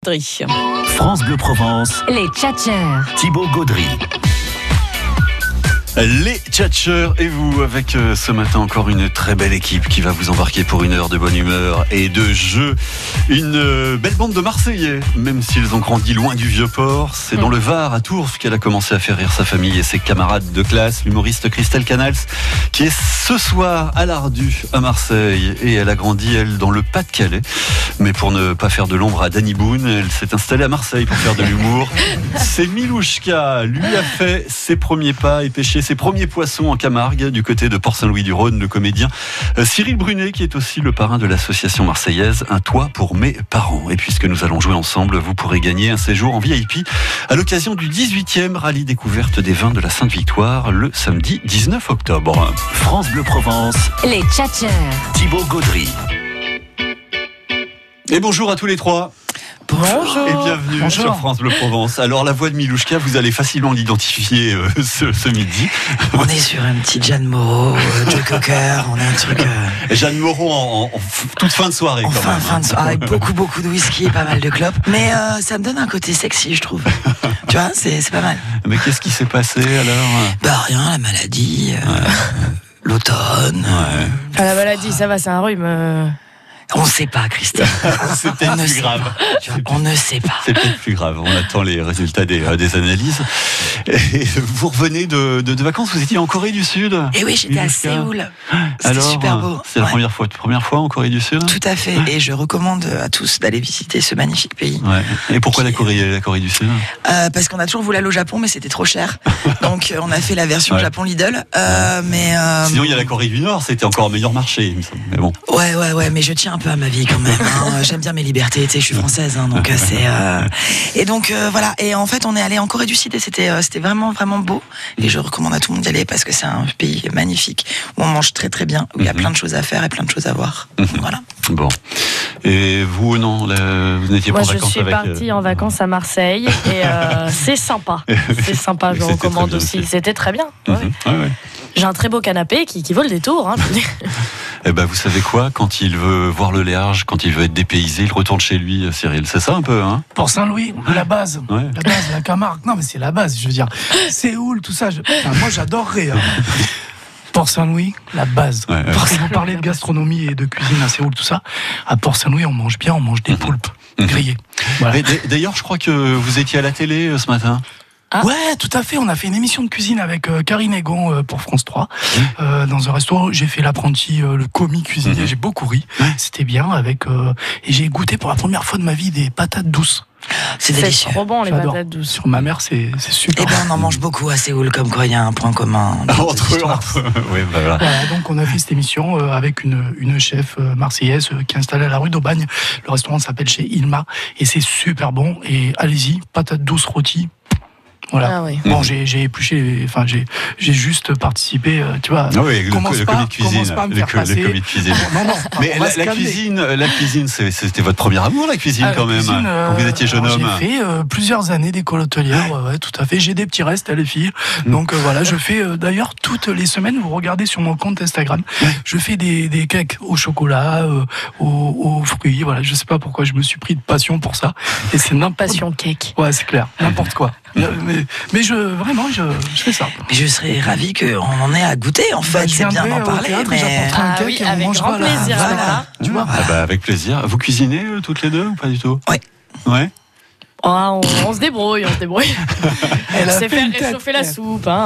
France Bleu Provence, Les Tchatcheurs. Thibaut Gaudry. Les Tchatcheurs et vous, avec ce matin encore une très belle équipe qui va vous embarquer pour une heure de bonne humeur et de jeu. Une belle bande de Marseillais, même s'ils ont grandi loin du Vieux-Port. C'est dans le Var, à Tours, qu'elle a commencé à faire rire sa famille et ses camarades de classe. L'humoriste Christelle Canals, qui est ce soir à l'Ardu, à Marseille. Et elle a grandi, elle, dans le Pas-de-Calais. Mais pour ne pas faire de l'ombre à Danny Boone, elle s'est installée à Marseille pour faire de l'humour. C'est Milouchka, lui a fait ses premiers pas et pêché ses premiers poissons en Camargue, du côté de Port-Saint-Louis-du-Rhône, le comédien Cyril Brunet, qui est aussi le parrain de l'association marseillaise Un Toit pour mes parents. Et puisque nous allons jouer ensemble, vous pourrez gagner un séjour en VIP à l'occasion du 18e rallye découverte des vins de la Sainte-Victoire, le samedi 19 octobre. France Bleu Provence, Les Tchatcheurs. Thibaut Gaudry. Et bonjour à tous les trois. Bonjour. Et bienvenue sur France Bleu Provence. Alors la voix de Milouchka, vous allez facilement l'identifier ce midi. On est sur un petit Jeanne Moreau, Joe Cocker, on a un truc... Jeanne Moreau en toute fin de soirée. Fin de soirée, avec beaucoup de whisky et pas mal de clopes. Mais ça me donne un côté sexy, je trouve. Tu vois, c'est pas mal. Mais qu'est-ce qui s'est passé alors ? Bah rien, la maladie, l'automne... La maladie, ça va, c'est un rhume. On ne sait pas, Christine. C'est peut-être plus grave. On ne sait pas. C'est peut-être plus grave. On attend les résultats des analyses. Et vous revenez de vacances, vous étiez en Corée du Sud. Et oui, j'étais à Séoul. C'était super beau. C'est la première fois en Corée du Sud. Tout à fait. Et je recommande à tous d'aller visiter ce magnifique pays. Ouais. Et pourquoi la Corée du Sud ? Parce qu'on a toujours voulu aller au Japon, mais c'était trop cher. Donc on a fait la version Japon Lidl. Mais sinon, il y a la Corée du Nord, c'était encore un meilleur marché, il me semble. Mais bon. Ouais, mais je tiens un peu à ma vie quand même. J'aime bien mes libertés, tu sais, je suis française, donc c'est. Et donc voilà. Et en fait, on est allé en Corée du Sud et c'était vraiment beau. Et je recommande à tout le monde d'y aller parce que c'est un pays magnifique où on mange très très bien, où il y a plein de choses à faire et plein de choses à voir. Voilà. Bon. Et vous, non, vous n'étiez pas en vacances avec... Moi, je suis partie en vacances à Marseille et c'est sympa. C'est sympa, je recommande aussi. Aussi. C'était très bien. Ouais. Ouais. J'ai un très beau canapé qui vaut le détour. Je veux dire. Eh ben, vous savez quoi ? Quand il veut voir le Léarge, quand il veut être dépaysé, il retourne chez lui, Cyril. C'est ça un peu, hein ? Port-Saint-Louis, la base. Ouais. La base, la Camargue. Non, mais c'est la base, je veux dire. Séoul, tout ça. Moi, j'adorerais. Port-Saint-Louis, la base. Ouais. Parce que vous parlez de gastronomie et de cuisine à Séoul, tout ça. À Port-Saint-Louis, on mange bien, on mange des poulpes grillées. Voilà. D'ailleurs, je crois que vous étiez à la télé ce matin. Ah. Ouais, tout à fait. On a fait une émission de cuisine avec Karine Egon pour France 3. Dans un restaurant, j'ai fait l'apprenti, le commis cuisinier. J'ai beaucoup ri. C'était bien avec. Et j'ai goûté pour la première fois de ma vie des patates douces. C'est C'est délicieux. trop bon, les J'adore. patates douces. Sur ma mère, c'est super. Eh bien, on en mange beaucoup à Séoul, comme quoi il y a un point commun. Entre oui, voilà. Voilà, donc on a fait cette émission avec une chef marseillaise qui est installée à la rue d'Aubagne. Le restaurant s'appelle chez Ilma et c'est super bon. Et allez-y, patates douces rôties. Voilà. Ah oui. Bon, j'ai épluché, j'ai juste participé, tu vois. Ah oui, le commis de commence cuisine. pas à me faire passer. Le commis de cuisine. Non, Mais on va se la calmer. cuisine, c'était votre premier amour, la cuisine, quand même, Cuisine, quand vous étiez jeune homme. J'ai fait plusieurs années d'école hôtelière, ouais, tout à fait. J'ai des petits restes, les filles. Donc voilà, je fais d'ailleurs toutes les semaines, vous regardez sur mon compte Instagram, je fais des cakes au chocolat, aux fruits. Voilà, je sais pas pourquoi je me suis pris de passion pour ça. Et c'est n'importe. Passion cake. Ouais, c'est clair, n'importe quoi. Mais je fais ça. Mais je serais ravie qu'on en ait à goûter, en fait. Je C'est bien viendrai d'en au parler, théâtre, mais... j'apporterai un Ah cake oui, et on avec mangera grand là. plaisir. Voilà. Tu vois. Ah bah, avec plaisir. Vous cuisinez toutes les deux ou pas du tout ? Ouais. Ouais. Oh, on se débrouille. Elle a C'est fait faire une tête. réchauffer la soupe. Hein.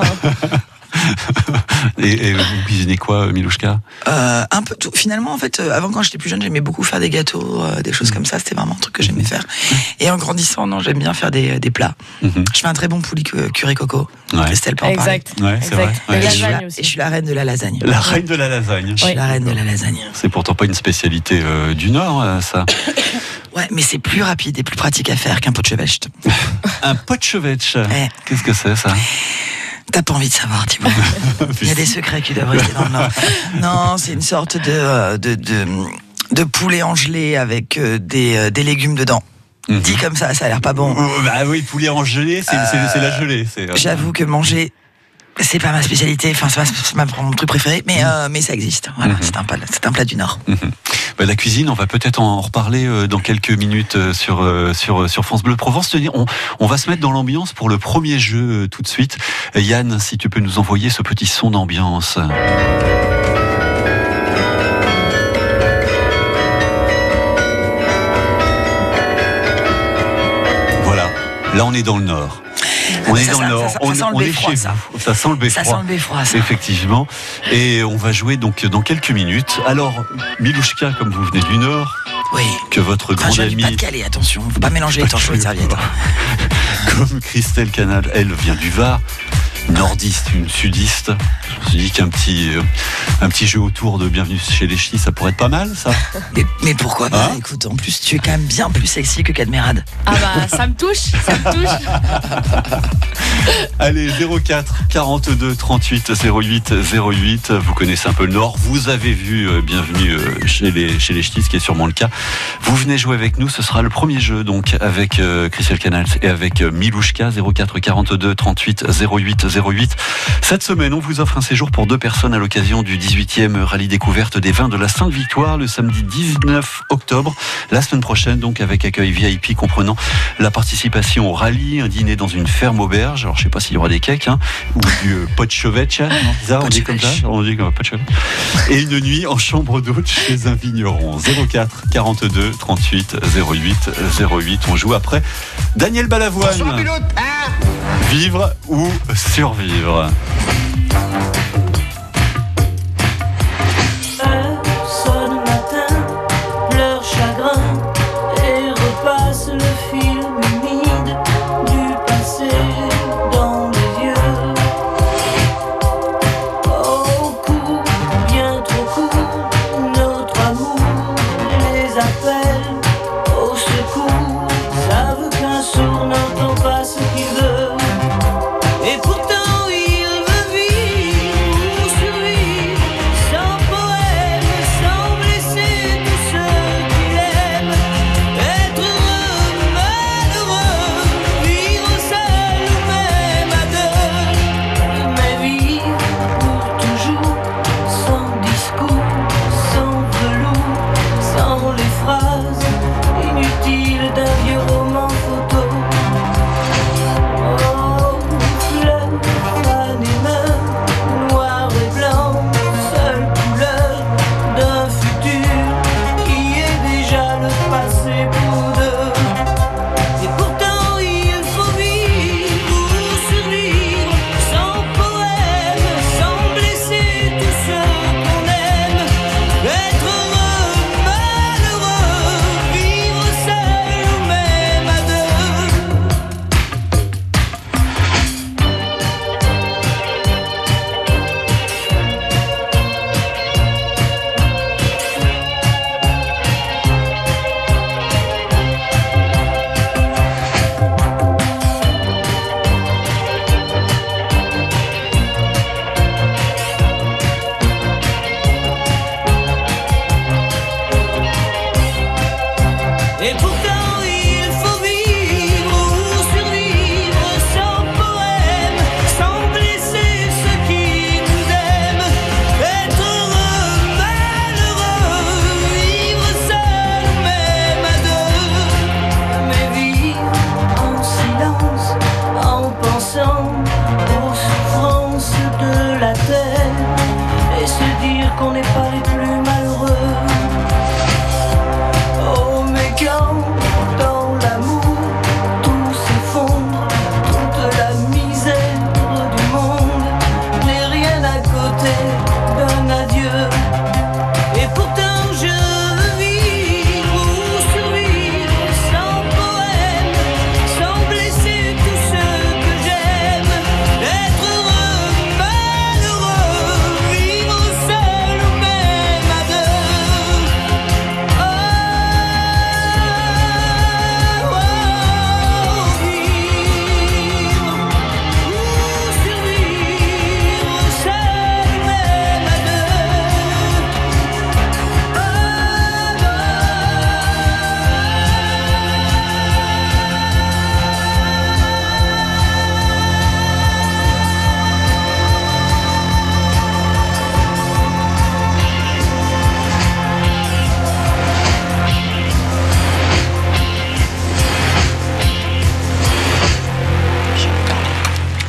Et vous cuisinez quoi, Milouchka ? Un peu tout. Finalement, en fait, avant, quand j'étais plus jeune, j'aimais beaucoup faire des gâteaux, des choses comme ça. C'était vraiment un truc que j'aimais faire. Et en grandissant, non, j'aime bien faire des plats. Je fais un très bon poulet curry coco. Ouais. Christelle peut en parler. Exact. Ouais, c'est vrai. Et Ouais. Et je suis lasagne la- aussi. et je suis la reine de la lasagne. La reine de la lasagne. Je suis la reine de la lasagne. C'est pourtant pas une spécialité du Nord, ça. Ouais, mais c'est plus rapide et plus pratique à faire qu'un pot de chevêche. Un potchevêche. Ouais. Qu'est-ce que c'est, ça ? T'as pas envie de savoir, Thibaut. Il y a des secrets qui doivent rester dans le Nord. Non, c'est une sorte de poulet en gelée avec des légumes dedans. Dit comme ça a l'air pas bon. Bah oui, poulet en gelée, c'est la gelée. J'avoue que manger C'est pas ma spécialité, enfin c'est pas mon truc préféré, mais ça existe. Voilà, c'est un plat du Nord. La cuisine, on va peut-être en reparler dans quelques minutes sur France Bleu Provence. Tenez, on va se mettre dans l'ambiance pour le premier jeu tout de suite. Yann, si tu peux nous envoyer ce petit son d'ambiance. Voilà, là on est dans le Nord. On est dans le Nord, on est chez vous. Ça sent le beffroi. Ça sent le beffroi, ça. Effectivement. Et on va jouer donc dans quelques minutes. Alors, Milouchka, comme vous venez du Nord, oui. Que votre grande je viens amie... du Pas-de-Calais, attention, faut pas mélanger les torchons et les serviettes. Comme Christelle Canal, elle vient du Var, nordiste, une sudiste. Je me suis dit qu'un petit jeu autour de Bienvenue chez les Ch'tis, ça pourrait être pas mal, ça. Mais pourquoi pas, écoute, en plus, tu es quand même bien plus sexy que Cadmerade. Ah bah, ça me touche. Allez, 04 42 38 08 08. Vous connaissez un peu le Nord. Vous avez vu Bienvenue chez les Ch'tis, ce qui est sûrement le cas. Vous venez jouer avec nous. Ce sera le premier jeu, donc, avec Christelle Canals et avec Milouchka. 04 42 38 08 08. Cette semaine, on vous offre un séjour pour 2 personnes à l'occasion du 18e rallye découverte des vins de la Sainte-Victoire le samedi 19 octobre. La semaine prochaine, donc, avec accueil VIP comprenant la participation au rallye, un dîner dans une ferme auberge. Alors, je sais pas s'il y aura des cakes, ou du pot de chevêche, on dit comme ça, on dit comme pot de chevêche. Et une nuit en chambre d'hôte chez un vigneron. 04 42 38 08 08. On joue après Daniel Balavoine. Vivre ou survivre. Sonne matin, leur chagrin, et repasse le film humide du passé dans les yeux. Au court, bien trop court, notre amour les appelle au secours. Ils savent qu'un sourd n'entend pas ce qu'il veut. Et pourtant il veut vivre ou survivre, sans poème, sans blesser tous ceux qu'il aime. Être heureux,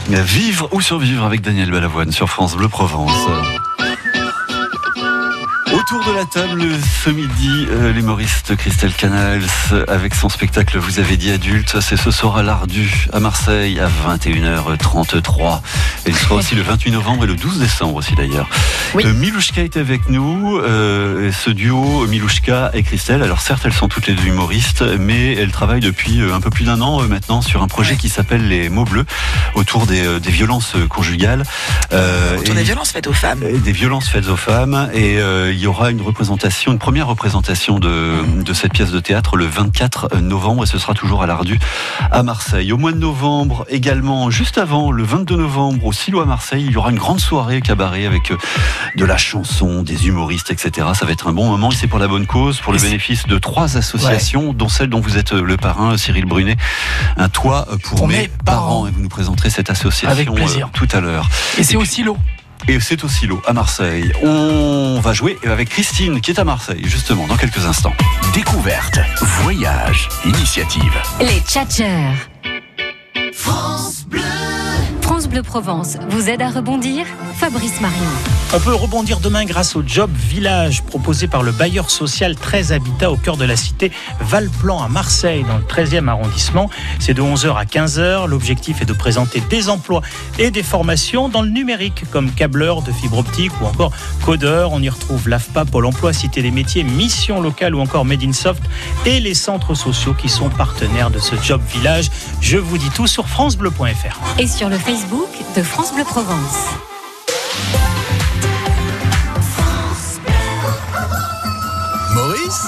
Vivre ou survivre avec Daniel Balavoine sur France Bleu Provence. Autour de la table ce midi, l'humoriste Christelle Canals avec son spectacle Vous avez dit adulte, c'est ce soir à l'Ardu à Marseille à 21h33. Et il sera aussi le 28 novembre et le 12 décembre aussi d'ailleurs. Oui. Milouchka est avec nous, ce duo Milouchka et Christelle. Alors certes elles sont toutes les deux humoristes, mais elles travaillent depuis un peu plus d'un an maintenant sur un projet qui s'appelle Les Mots Bleus, autour des violences conjugales. Autour des violences faites aux femmes. Des violences faites aux femmes, et il y aura une première représentation de cette pièce de théâtre le 24 novembre, et ce sera toujours à l'Ardu à Marseille. Au mois de novembre également, juste avant, le 22 novembre au Silo à Marseille, il y aura une grande soirée cabaret avec de la chanson, des humoristes, etc. Ça va être un bon moment, et c'est pour la bonne cause, pour le bénéfice de 3 associations, dont celle dont vous êtes le parrain, Cyril Brunet, Un toit pour mes parents. Et vous nous présenterez cette association avec plaisir. Tout à l'heure. Et c'est au Silo. Et c'est au Silo, à Marseille. On va jouer avec Christine, qui est à Marseille, justement, dans quelques instants. Découverte, voyage, initiative. Les tchatcheurs. France Bleu Provence vous aide à rebondir. Fabrice Marion. On peut rebondir demain grâce au Job Village proposé par le bailleur social 13 Habitat au cœur de la cité Valplan à Marseille dans le 13e arrondissement. C'est de 11h à 15h. L'objectif est de présenter des emplois et des formations dans le numérique comme câbleur de fibre optique ou encore codeur. On y retrouve l'AFPA, Pôle emploi, Cité des métiers, Mission locale ou encore Made in Soft et les centres sociaux qui sont partenaires de ce Job Village. Je vous dis tout sur francebleu.fr. Et sur le Facebook de France Bleu Provence. Maurice ?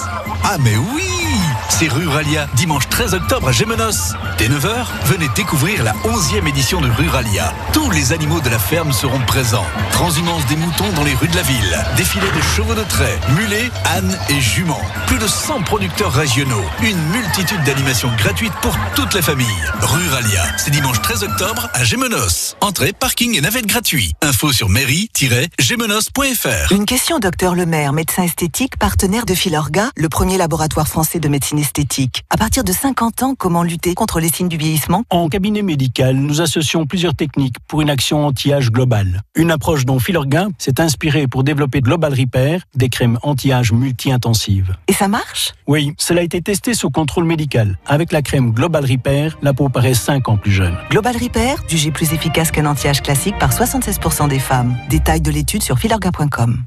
Ah mais oui! C'est Ruralia, dimanche 13 octobre à Gémenos. Dès 9h, venez découvrir la 11e édition de Ruralia. Tous les animaux de la ferme seront présents. Transhumance des moutons dans les rues de la ville. Défilé de chevaux de trait, mulets, ânes et juments. Plus de 100 producteurs régionaux. Une multitude d'animations gratuites pour toute la famille. Ruralia, c'est dimanche 13 octobre à Gémenos. Entrée, parking et navette gratuit. Info sur mairie-gémenos.fr. Une question, docteur Lemaire, médecin esthétique, partenaire de Filorga, le premier laboratoire français de médecine esthétique. À partir de 50 ans, comment lutter contre les signes du vieillissement ? En cabinet médical, nous associons plusieurs techniques pour une action anti-âge globale. Une approche dont Filorga s'est inspirée pour développer Global Repair, des crèmes anti-âge multi-intensives. Et ça marche ? Oui, cela a été testé sous contrôle médical. Avec la crème Global Repair, la peau paraît 5 ans plus jeune. Global Repair, jugé plus efficace qu'un anti-âge classique par 76% des femmes. Détail de l'étude sur filorga.com.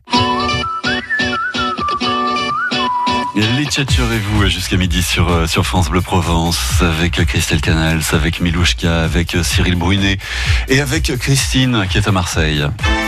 Les tchatcheurs et vous jusqu'à midi sur France Bleu Provence avec Christelle Canals, avec Milouchka, avec Cyril Brunet et avec Christine qui est à Marseille.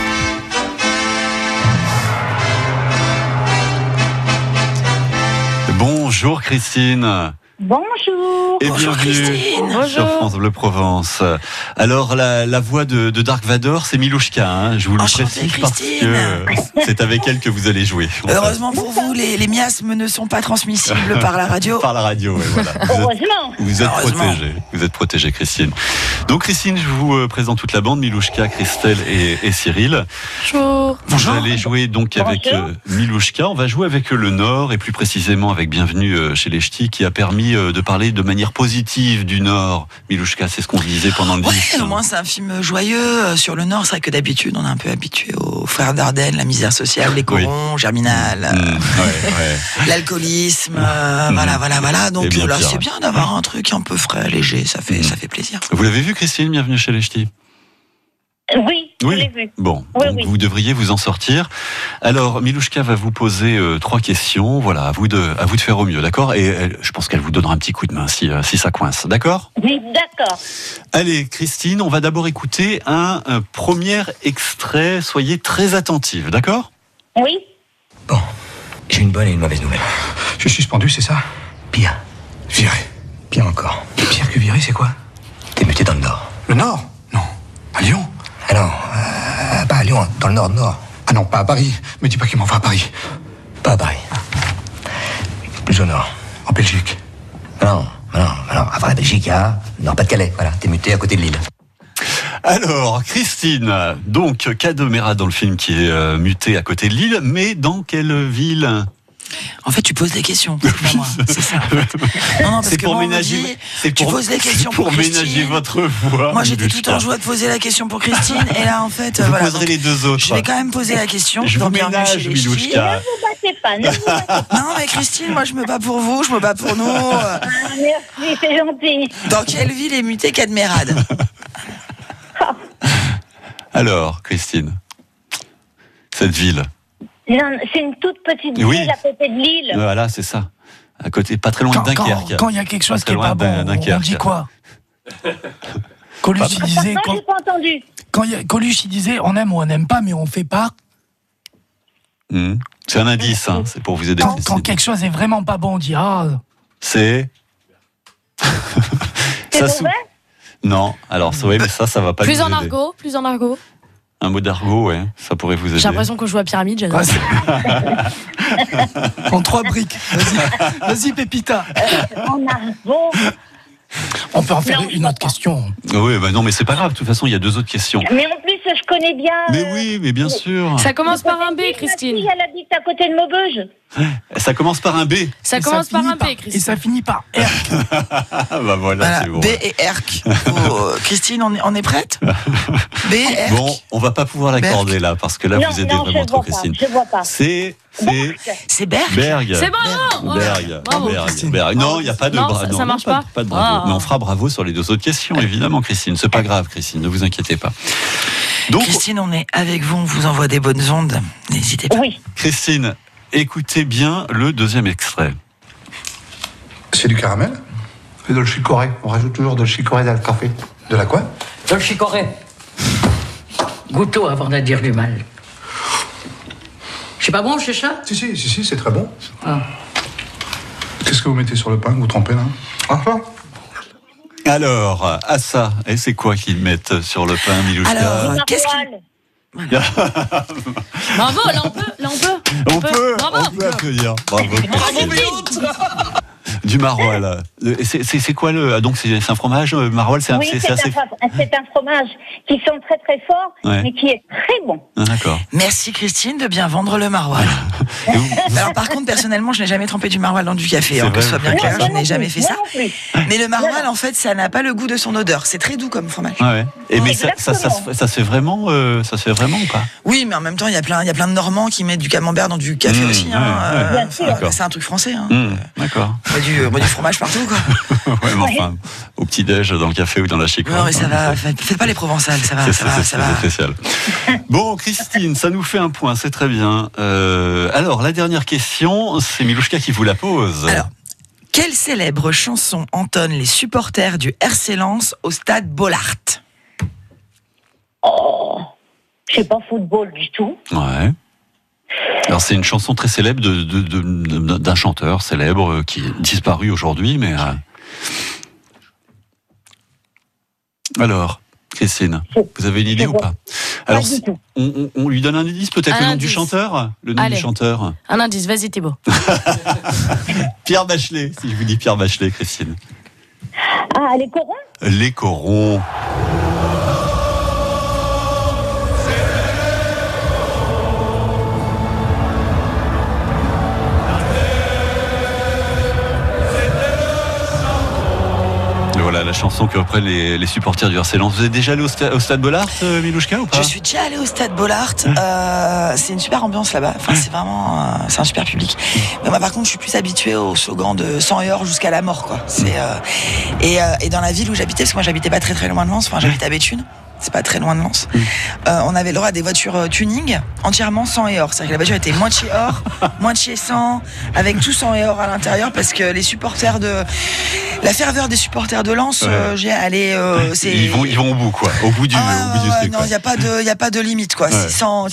Bonjour Christine. Bonjour. Et Bonjour bienvenue Christine. sur France Bleu Provence. Alors la voix de Dark Vador, c'est Milouchka, hein, je vous le Enchantée, précise parce Christine. que c'est avec elle que vous allez jouer. Heureusement pour vous, les miasmes ne sont pas transmissibles par la radio. Par la radio, oui, voilà. Heureusement. Vous êtes Heureusement. protégée. Vous êtes protégée, Christine. Donc Christine, je vous présente toute la bande, Milouchka, Christelle et Cyril. Bonjour. Vous allez jouer donc avec Milouchka. On va jouer avec le Nord et plus précisément avec Bienvenue chez les Ch'tis qui a permis de parler de manière positive du Nord. Milouchka, c'est ce qu'on disait pendant le disque. Ouais, au moins c'est un film joyeux sur le Nord. C'est vrai que d'habitude on est un peu habitué aux frères Dardenne, la misère sociale, les corons, Germinal, l'alcoolisme, voilà. Donc bien là pire. c'est bien d'avoir un truc un peu frais, léger, ça fait plaisir. Vous l'avez vu, Christine, Bienvenue chez les Ch'tis? Oui, je l'ai vu. Bon, Oui, donc oui. vous devriez vous en sortir. Alors, Milouchka va vous poser 3 questions. Voilà, à vous de faire au mieux, d'accord? Et je pense qu'elle vous donnera un petit coup de main si ça coince, d'accord? Oui, d'accord. Allez, Christine, on va d'abord écouter un premier extrait. Soyez très attentive, d'accord? Oui. Bon, j'ai une bonne et une mauvaise nouvelle. Je suis suspendu, c'est ça? Pire, Viré. pire encore. Pire que viré, c'est quoi? T'es muté dans le Nord. Le Nord? Non. À Lyon? Ah non, pas à Lyon, dans le Nord. Ah non, pas à Paris. Me dis pas qu'il m'envoie à Paris. Pas à Paris. Plus au Nord. En Belgique. Non. Avant la Belgique, Nord-Pas-de-Calais. Voilà, t'es muté à côté de l'île. Alors, Christine, donc, Cadomera dans le film qui est muté à côté de Lille, mais dans quelle ville? En fait, tu poses des questions. C'est pas moi. C'est ça. En fait. Non, parce C'est que pour moi, on me ménager. dit, tu poses des questions pour pour ménager Christine. votre voix. Moi, j'étais tout Milouchka. en joie de poser la question pour Christine. Et là, en fait, Vous voilà. poserez Donc, les deux autres. je vais quand même poser la question. Je vous Bienvenue ménage, chez les ch'tis. Milouchka. Ne vous battez pas, ne vous battez pas. Non, mais Christine, moi, je me bats pour vous, je me bats pour nous. Ah, merci, c'est gentil. Dans quelle ville est muté Cadmerade? Alors, Christine, cette ville. Non, c'est une toute petite ville Oui. à côté de Lille. Voilà, c'est ça. À côté, pas très loin de Dunkerque. Quand il y a quelque chose Pas très qui est pas loin de bon, on Dunkerque. dit quoi? Coluche, il disait, Non, j'ai pas entendu. Coluche, il disait, on aime ou on n'aime pas, mais on fait pas. C'est un indice, hein, c'est pour vous aider. Quand quelque chose est vraiment pas bon, on dit, C'est. C'est Ça mauvais. Non, alors oui, mais ça va pas Plus nous en aider. argot, plus en argot. Un mot d'argot, ouais, ça pourrait vous aider. J'ai l'impression qu'on joue à pyramide, j'adore. en 3 briques. Vas-y, Pépita. En argot. On peut en faire Non, une autre question. Oui, bah non, mais c'est pas grave. De toute façon, il y a 2 autres questions. Mais en plus, je connais bien. Mais oui, mais bien sûr. Ça commence par un B, Christine. Elle habite à côté de Maubeuge. Ça commence par un B. Ça commence par un B, Christine. Et ça finit par R. Ah bah voilà, c'est bon. B et Erc. Christine, on est prête? B, Erc. Bon, on va pas pouvoir l'accorder là, parce que là, Non, vous aidez non, vraiment je trop, vois pas, Christine. je vois pas. C'est Berg. Berg. C'est bon. Berg. Bravo. Berg. Non, il n'y a pas de Non, bravo. ça marche pas. Pas de bravo. Ah. Mais on fera bravo sur les 2 autres questions, évidemment, Christine. C'est pas grave, Christine. Ne vous inquiétez pas. Donc, Christine, on est avec vous, on vous envoie des bonnes ondes. N'hésitez pas. Oui. Christine, écoutez bien le 2e extrait. C'est du caramel? Et de le chicorée. On rajoute toujours de le chicorée dans le café. De la quoi? Dans le chicorée. Goûteau avant de dire du mal. C'est pas bon, c'est ça? Si, c'est très bon. Ah. Qu'est-ce que vous mettez sur le pain que vous trempez là? Ah, ça. Alors, à ça, et c'est quoi qu'ils mettent sur le pain, Milouchka? Alors, qu'est-ce qu'il... Bravo, là on peut. On peut applaudir. Bravo, Christine. Du maroilles. C'est quoi le... Donc c'est un fromage, maroilles, c'est Oui, c'est assez... un fromage qui sent très très fort, Ouais. mais qui est très bon. Ah, d'accord. Merci Christine de bien vendre le maroilles. Alors par contre, personnellement, je n'ai jamais trempé du maroilles dans du café, C'est que ce vrai, soit bien vous clair, faites je ça. n'ai jamais fait Moi ça. non plus. Mais le maroilles, en fait, ça n'a pas le goût de son odeur. C'est très doux comme fromage. Ouais. Et mais ça Exactement. se fait vraiment ou pas? Oui, mais en même temps, il y a plein de Normands qui mettent du camembert dans du café aussi. Bien sûr. D'accord. C'est un truc français. D'accord. On met du fromage partout, quoi. Ouais, mais enfin, au petit-déj, dans le café ou dans la chicorée. Non, mais ça va. Faites pas les provençales, ça va. C'est spécial. Bon, Christine, ça nous fait un point, c'est très bien. Alors, la dernière question, c'est Milouchka qui vous la pose. Alors, quelle célèbre chanson entonnent les supporters du RC Lens au stade Bollaert? Oh, je sais pas football du tout. Ouais. Alors, c'est une chanson très célèbre d'un chanteur célèbre qui est disparu aujourd'hui, mais... Alors, Christine, vous avez une idée ou pas? Alors, on lui donne un indice, peut-être le nom du chanteur? Le nom Allez. du chanteur. Un indice, vas-y Thibaut. Pierre Bachelet, si je vous dis Pierre Bachelet, Christine. Ah, les corons? Les corons. Voilà la chanson que reprennent les supporters du RC Lens. Vous êtes déjà allé au stade Bollaert, Milouchka, ou pas? Je suis déjà allée au stade Bollaert. C'est une super ambiance là-bas. Enfin, c'est vraiment, c'est un super public. Mais moi, par contre, je suis plus habituée au slogan de 100 et or jusqu'à la mort, quoi. Et dans la ville où j'habitais, parce que moi, j'habitais pas très très loin de Lens. Enfin, j'habitais à Béthune. C'est pas très loin de Lens. On avait le droit à des voitures tuning entièrement 100 et or. C'est-à-dire que la voiture était moitié or, moitié 100, avec tout 100 et or à l'intérieur, parce que les supporters la ferveur des supporters de Lens, ils vont au bout, quoi. Au bout du truc. non, il y a pas de limite, quoi. Ouais. 600,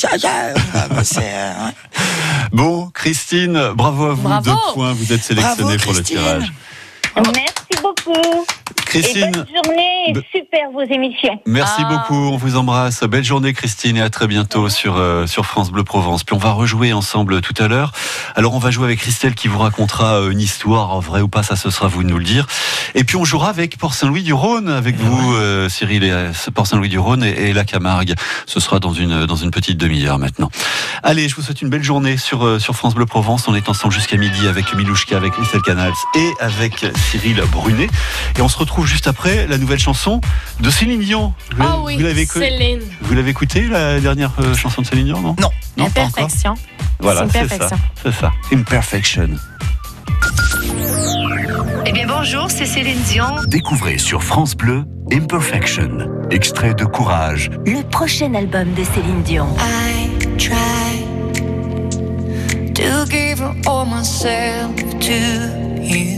Bon, Christine, bravo à vous. Bravo. 2 points, vous êtes sélectionnée Bravo, pour le Christine. tirage. Merci beaucoup. Christine. Et bonne journée, super vos émissions. Merci beaucoup, on vous embrasse. Belle journée Christine et à très bientôt sur France Bleu Provence. Puis on va rejouer ensemble tout à l'heure. Alors on va jouer avec Christelle qui vous racontera une histoire, vraie ou pas, ça ce sera à vous de nous le dire. Et puis on jouera avec Port Saint-Louis du Rhône, avec vous Cyril, et Port Saint-Louis du Rhône et la Camargue. Ce sera dans une petite demi-heure maintenant. Allez, je vous souhaite une belle journée sur France Bleu Provence. On est ensemble jusqu'à midi avec Milouchka, avec Christelle Canals et avec Cyril Brunet. Et on se retrouve juste après la nouvelle chanson de Céline Dion. Céline. Vous l'avez écouté, la dernière chanson de Céline Dion, non ? Non, pas encore. Imperfection. Voilà, C'est c'est ça. Imperfection. Eh bien bonjour, c'est Céline Dion. Découvrez sur France Bleu Imperfection, extrait de Courage. Le prochain album de Céline Dion. I try to give all myself to you,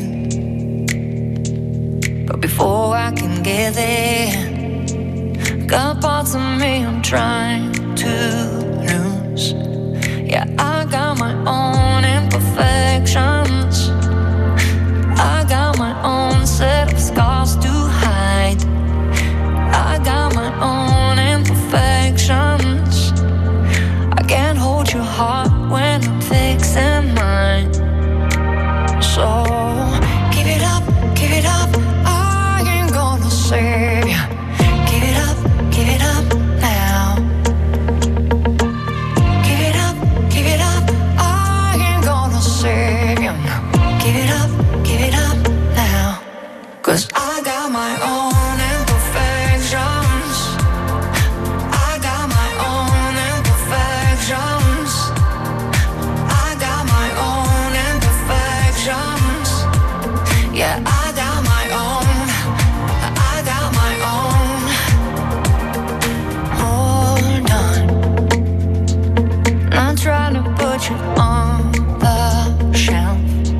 but before I can get there, got parts of me I'm trying to lose. Yeah, I got my own imperfections. I got my own set of scars to hide. I got my own imperfections. I can't hold your heart when I'm fixing mine. So give it up, I ain't gonna save you. Give it up now. Give it up, I ain't gonna save you. Give it up now. 'Cause I got my own imperfections. I got my own imperfections. I got my own imperfections. Yeah, I got my own. Hold on. I'm trying to put you on the shelf,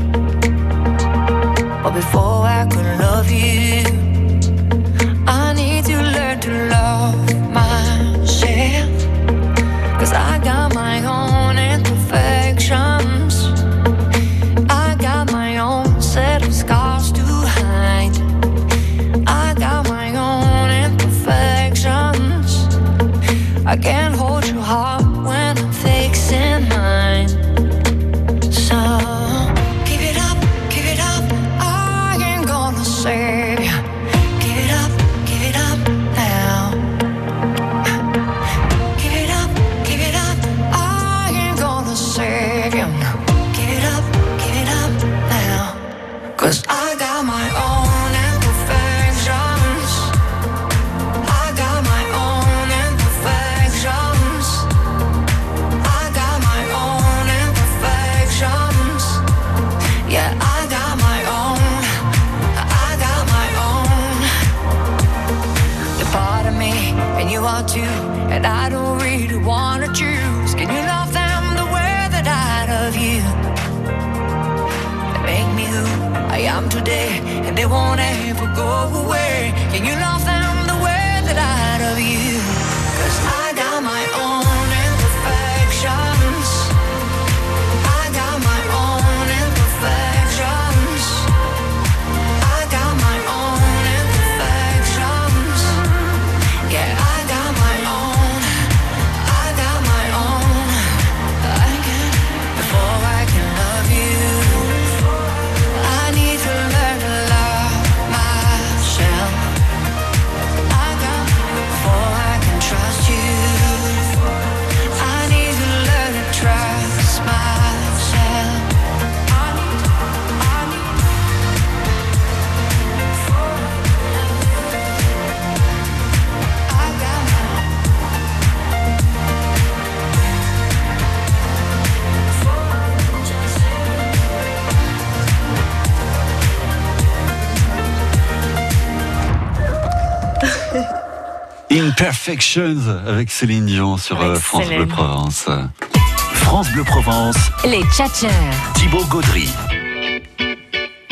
but before I could love you, I need to learn to love myself. 'Cause I got my own imperfections. I got my own set of scars to hide. I got my own imperfections. I can't hold your heart when I'm fixing mine. So give it up, I ain't gonna save you. Give it up now. Give it up, I ain't gonna save you. Give it up now. 'Cause I got my own imperfections. I got my own imperfections. I got my own imperfections. Yeah, I got my own. You're part of me, and you are too. And I don't really wanna choose. Can you love them the way that I love you? They make me who I am today, and they won't ever go away. Can you love them the way that I love you? 'Cause I got my own imperfections. I got my own imperfections. I got my own imperfections. Yeah, I got my own. Before I can love you, I need to learn to love myself. Before I can trust you, I need to learn to trust myself. Imperfections avec Céline Dion sur France Bleu Provence. France Bleu Provence, Les Tchatcheurs. Thibaut Gaudry.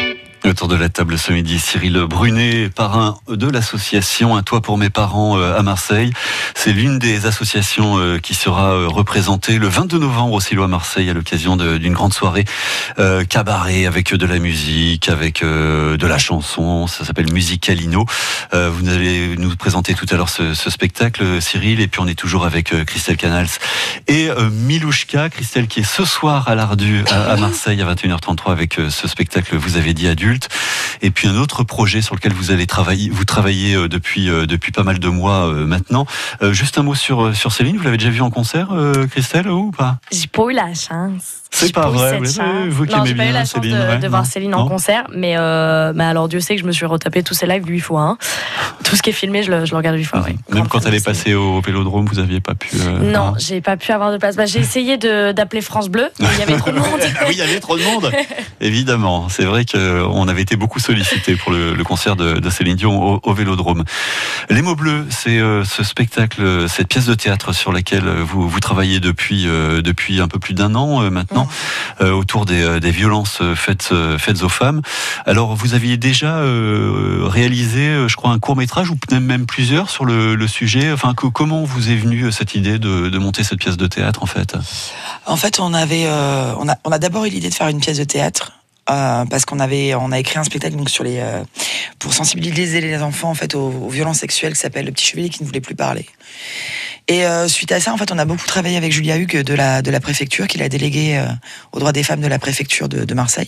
Autour de la table ce midi, Cyril Brunet, parrain de l'association Un Toit pour mes parents à Marseille. C'est l'une des associations qui sera représentée le 22 novembre au Silo à Marseille à l'occasion d'une grande soirée cabaret avec de la musique, avec de la chanson. Ça s'appelle Musicalino. Vous allez nous présenter tout à l'heure ce spectacle, Cyril, et puis on est toujours avec Christelle Canals et Milouchka. Christelle qui est ce soir à l'Ardu à Marseille à 21h33 avec ce spectacle, vous avez dit adulte, et puis un autre projet sur lequel vous travaillez depuis pas mal de mois maintenant. Juste un mot sur Céline, vous l'avez déjà vu en concert, Christelle, ou pas? J'ai pas eu la chance. C'est pas vrai, vous qui aimez bien Céline. Non, j'ai pas eu la chance de voir Céline en concert, mais alors Dieu sait que je me suis retapé tous ses lives 8 fois. Hein. Tout ce qui est filmé, je le regarde 8 fois. Oui. Même quand elle est passée au Vélodrome, vous aviez pas pu... Non, j'ai pas pu avoir de place. J'ai essayé d'appeler France Bleu, mais il y avait trop de monde. Ah oui, il y avait trop de monde. Évidemment, c'est vrai qu'on avait été beaucoup sollicité pour le concert de Céline Dion au Vélodrome. Les mots bleus, c'est ce spectacle, cette pièce de théâtre sur laquelle vous travaillez depuis un peu plus d'un an maintenant, autour des violences faites aux femmes. Alors, vous aviez déjà réalisé, je crois, un court-métrage ou même plusieurs sur le sujet. Enfin, comment vous est venue cette idée de monter cette pièce de théâtre, en fait? En fait, on a d'abord eu l'idée de faire une pièce de théâtre. Parce qu'on a écrit un spectacle donc pour sensibiliser les enfants en fait aux violences sexuelles qui s'appelle Le Petit Chevalier qui ne voulait plus parler. Et suite à ça, en fait, on a beaucoup travaillé avec Julia Hugues de la préfecture, qui est la déléguée aux droits des femmes de la préfecture de Marseille.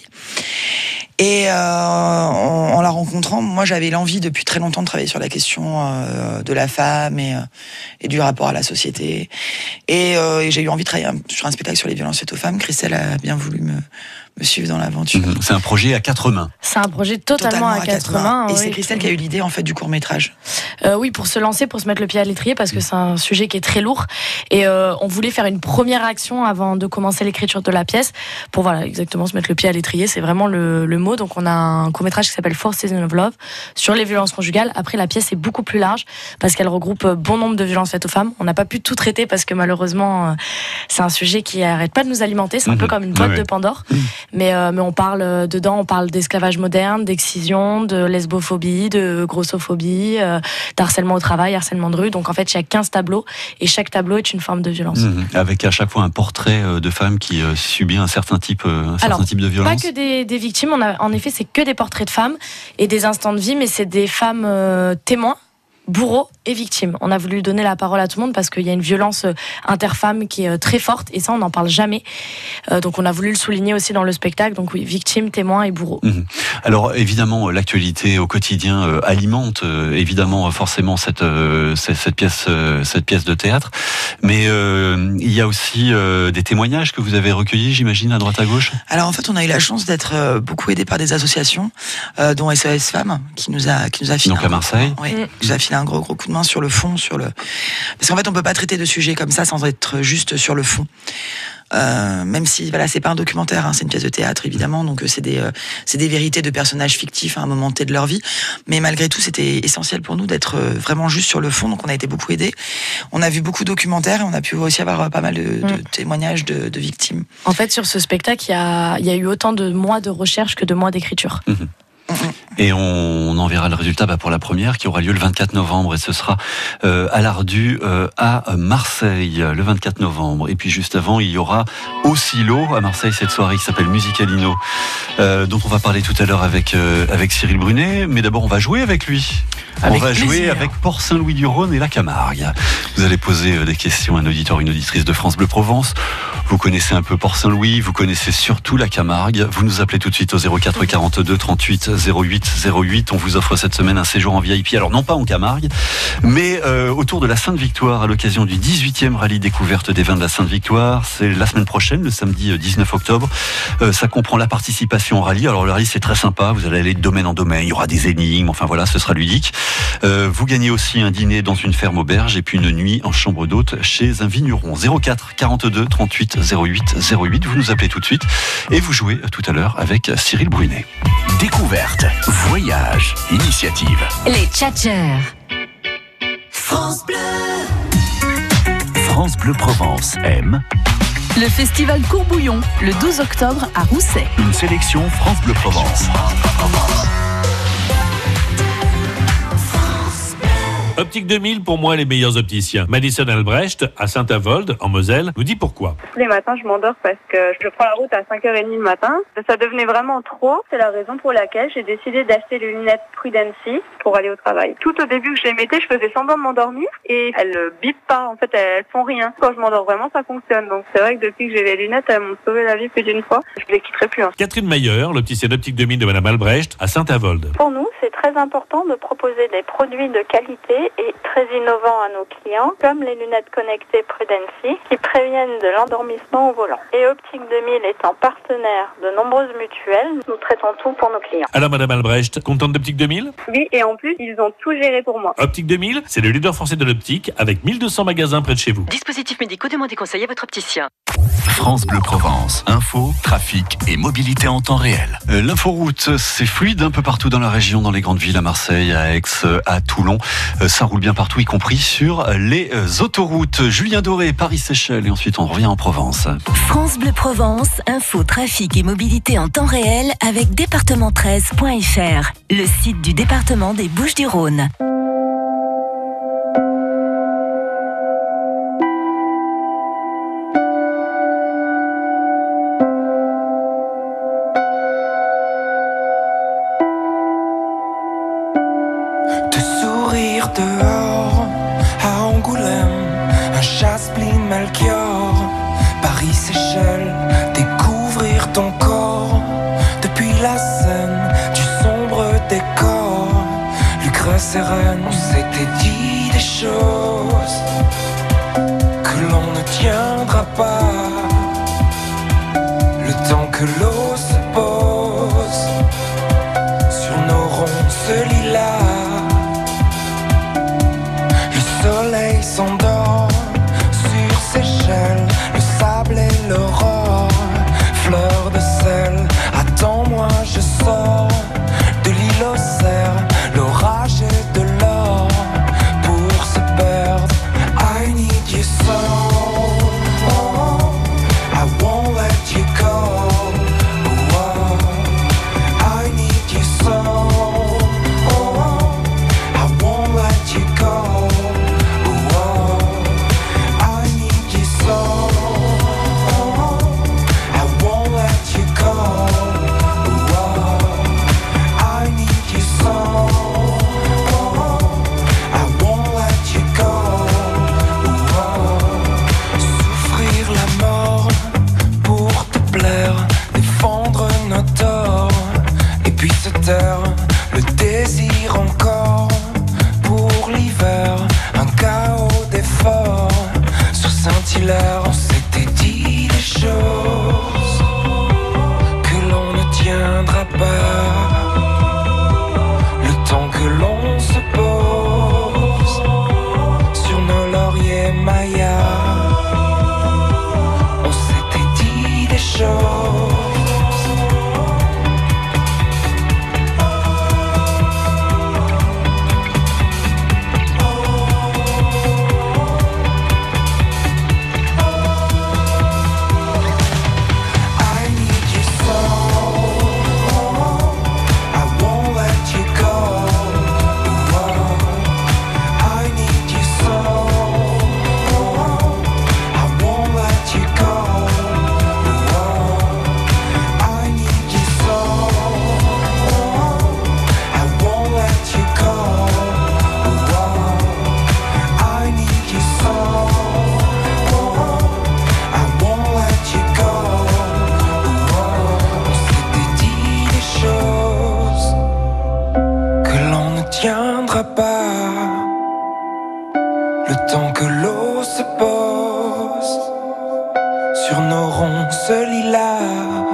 Et en la rencontrant, moi j'avais l'envie depuis très longtemps de travailler sur la question de la femme et du rapport à la société. Et j'ai eu envie de travailler sur un spectacle sur les violences faites aux femmes. Christelle a bien voulu me suivre dans l'aventure. C'est un projet à 4 mains. C'est un projet totalement à 4 mains. Et c'est Christelle qui a eu l'idée en fait du court-métrage. Oui, pour se lancer, pour se mettre le pied à l'étrier, parce que c'est un sujet qui est très lourd. Et on voulait faire une première action avant de commencer l'écriture de la pièce, pour exactement se mettre le pied à l'étrier, c'est vraiment le mot. Donc on a un court-métrage qui s'appelle Four Seasons of Love sur les violences conjugales. Après, la pièce est beaucoup plus large, parce qu'elle regroupe bon nombre de violences faites aux femmes. On n'a pas pu tout traiter, parce que malheureusement, c'est un sujet qui arrête pas de nous alimenter. C'est un peu comme une boîte de Pandore. Mais on parle d'esclavage moderne, d'excision, de lesbophobie, de grossophobie, d'harcèlement au travail, harcèlement de rue. Donc en fait, il y a 15 tableaux et chaque tableau est une forme de violence. Avec à chaque fois un portrait de femme qui subit un certain type de violence. Pas que des victimes, en effet, c'est que des portraits de femmes et des instants de vie, mais c'est des femmes témoins, bourreaux et victimes. On a voulu donner la parole à tout le monde parce qu'il y a une violence interfemme qui est très forte et ça on n'en parle jamais. Donc on a voulu le souligner aussi dans le spectacle. Donc oui, victimes, témoins et bourreaux. Alors évidemment l'actualité au quotidien alimente évidemment forcément cette pièce de théâtre. Mais il y a aussi des témoignages que vous avez recueillis, j'imagine, à droite à gauche. Alors en fait on a eu la chance d'être beaucoup aidés par des associations dont SOS Femmes qui nous a filé donc à Marseille. Qui nous a filé un gros coup de main sur le fond, parce qu'en fait on peut pas traiter de sujets comme ça sans être juste sur le fond. Même si c'est pas un documentaire, c'est une pièce de théâtre évidemment, donc c'est des vérités de personnages fictifs à un moment T de leur vie, mais malgré tout c'était essentiel pour nous d'être vraiment juste sur le fond, donc on a été beaucoup aidés. On a vu beaucoup de documentaires et on a pu aussi avoir pas mal de témoignages de victimes. En fait sur ce spectacle il y a eu autant de mois de recherche que de mois d'écriture. Et on en verra le résultat pour la première qui aura lieu le 24 novembre et ce sera à l'Ardu à Marseille le 24 novembre. Et puis juste avant il y aura au Silo à Marseille cette soirée qui s'appelle Musicalino dont on va parler tout à l'heure avec Cyril Brunet, mais d'abord on va jouer avec lui. On va jouer avec Port-Saint-Louis-du-Rhône et la Camargue. Vous allez poser des questions à un auditeur, une auditrice de France Bleu Provence. Vous connaissez un peu Port-Saint-Louis, vous connaissez surtout la Camargue. Vous nous appelez tout de suite au 04 42 38 08 08. On vous offre cette semaine un séjour en VIP. Alors non pas en Camargue, mais autour de la Sainte-Victoire à l'occasion du 18e rallye découverte des vins de la Sainte-Victoire. C'est la semaine prochaine, le samedi 19 octobre. Ça comprend la participation au rallye. Alors le rallye c'est très sympa, vous allez aller de domaine en domaine, il y aura des énigmes, enfin voilà, ce sera ludique. Vous gagnez aussi un dîner dans une ferme auberge et puis une nuit en chambre d'hôte chez un vigneron. 04 42 38 08 08. Vous nous appelez tout de suite et vous jouez tout à l'heure avec Cyril Brunet. Découverte, voyage, initiative. Les tchatcheurs. France Bleu. France Bleu Provence aime Le festival Courbouillon, le 12 octobre à Rousset. Une sélection France Bleu Provence. Optique 2000, pour moi, les meilleurs opticiens. Madison Albrecht, à Saint-Avold, en Moselle, nous dit pourquoi. Tous les matins, je m'endors parce que je prends la route à 5h30 le matin. Ça devenait vraiment trop. C'est la raison pour laquelle j'ai décidé d'acheter les lunettes Prudency pour aller au travail. Tout au début que je les mettais, je faisais semblant de m'endormir et elles bipent pas. En fait, elles font rien. Quand je m'endors vraiment, ça fonctionne. Donc c'est vrai que depuis que j'ai les lunettes, elles m'ont sauvé la vie plus d'une fois. Je les quitterai plus. Catherine Mayer, l'opticienne Optique 2000 de Madame Albrecht, à Saint-Avold. Pour nous, c'est très important de proposer des produits de qualité et très innovants à nos clients, comme les lunettes connectées Prudency, qui préviennent de l'endormissement au volant. Et Optique 2000 étant partenaire de nombreuses mutuelles, nous traitons tout pour nos clients. Alors Madame Albrecht, contente d'Optique 2000 ? Oui, et en plus, ils ont tout géré pour moi. Optique 2000, c'est le leader français de l'optique, avec 1200 magasins près de chez vous. Dispositifs médicaux, demandez conseil à votre opticien. France Bleu Provence. Info, trafic et mobilité en temps réel. L'inforoute, c'est fluide un peu partout dans la région, dans les grandes villes, à Marseille, à Aix, à Toulon. Ça roule bien partout, y compris sur les autoroutes. Julien Doré, Paris-Séchelles, et ensuite on revient en Provence. France Bleu Provence, info, trafic et mobilité en temps réel avec département13.fr, le site du département des Bouches-du-Rhône. Dehors, à Angoulême, un chasse-pli Melchior, Paris-Séchelles, découvrir ton corps, depuis la Seine, du sombre décor, Lucrèce et Rennes, on s'était dit des choses que l'on ne tiendra pas, le temps que l'eau se pose sur nos ronces lilas. Le soleil s'endort sur Seychelles, le sable et l'aurore, fleur de sel, attends-moi je sors de l'île aux cerfs, l'orage et de l'or pour se perdre. I need you so, I won't let you go. I need you so, I won't let you go. Le désir encore pour l'hiver, un chaos d'efforts sur Saint-Hilaire. On s'était dit des choses que l'on ne tiendra pas, le temps que l'on se pose sur nos lauriers mayas. On s'était dit des choses. Le temps que l'eau se pose sur nos ronces lilas.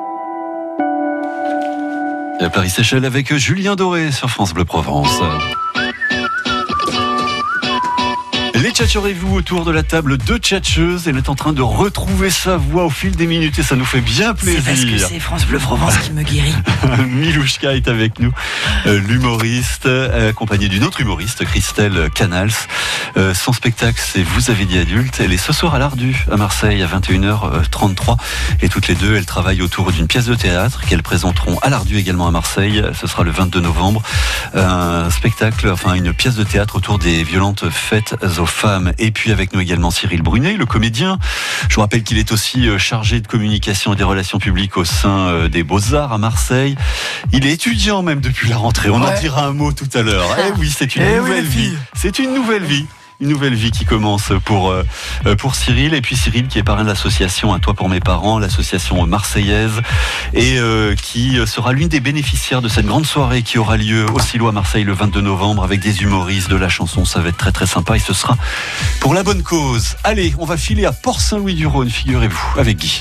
Et à Paris-Séchelles avec Julien Doré sur France Bleu Provence. Les tchatcherez-vous autour de la table de tchatcheuses. Elle est en train de retrouver sa voix au fil des minutes et ça nous fait bien plaisir. C'est parce que c'est France Bleu Provence qui me guérit. Milouchka est avec nous, l'humoriste, accompagné d'une autre humoriste, Christelle Canals. Son spectacle, c'est Vous avez dit adulte. Elle est ce soir à l'Ardu, à Marseille, à 21h33. Et toutes les deux, elles travaillent autour d'une pièce de théâtre qu'elles présenteront à l'Ardu également à Marseille. Ce sera le 22 novembre. Un spectacle, enfin une pièce de théâtre autour des violentes faites aux femmes. Et puis avec nous également Cyril Brunet, le comédien. Je vous rappelle qu'il est aussi chargé de communication et des relations publiques au sein des Beaux-Arts à Marseille. Il est étudiant même depuis la rentrée. On en dira un mot tout à l'heure. Eh oui, c'est une nouvelle vie. C'est une nouvelle vie. Une nouvelle vie qui commence pour Cyril. Et puis Cyril qui est parrain de l'association Un Toit pour mes parents, l'association marseillaise, et qui sera l'une des bénéficiaires de cette grande soirée qui aura lieu au Silo à Marseille le 22 novembre avec des humoristes, de la chanson. Ça va être très très sympa et ce sera pour la bonne cause. Allez, on va filer à Port-Saint-Louis-du-Rhône, figurez-vous, avec Guy.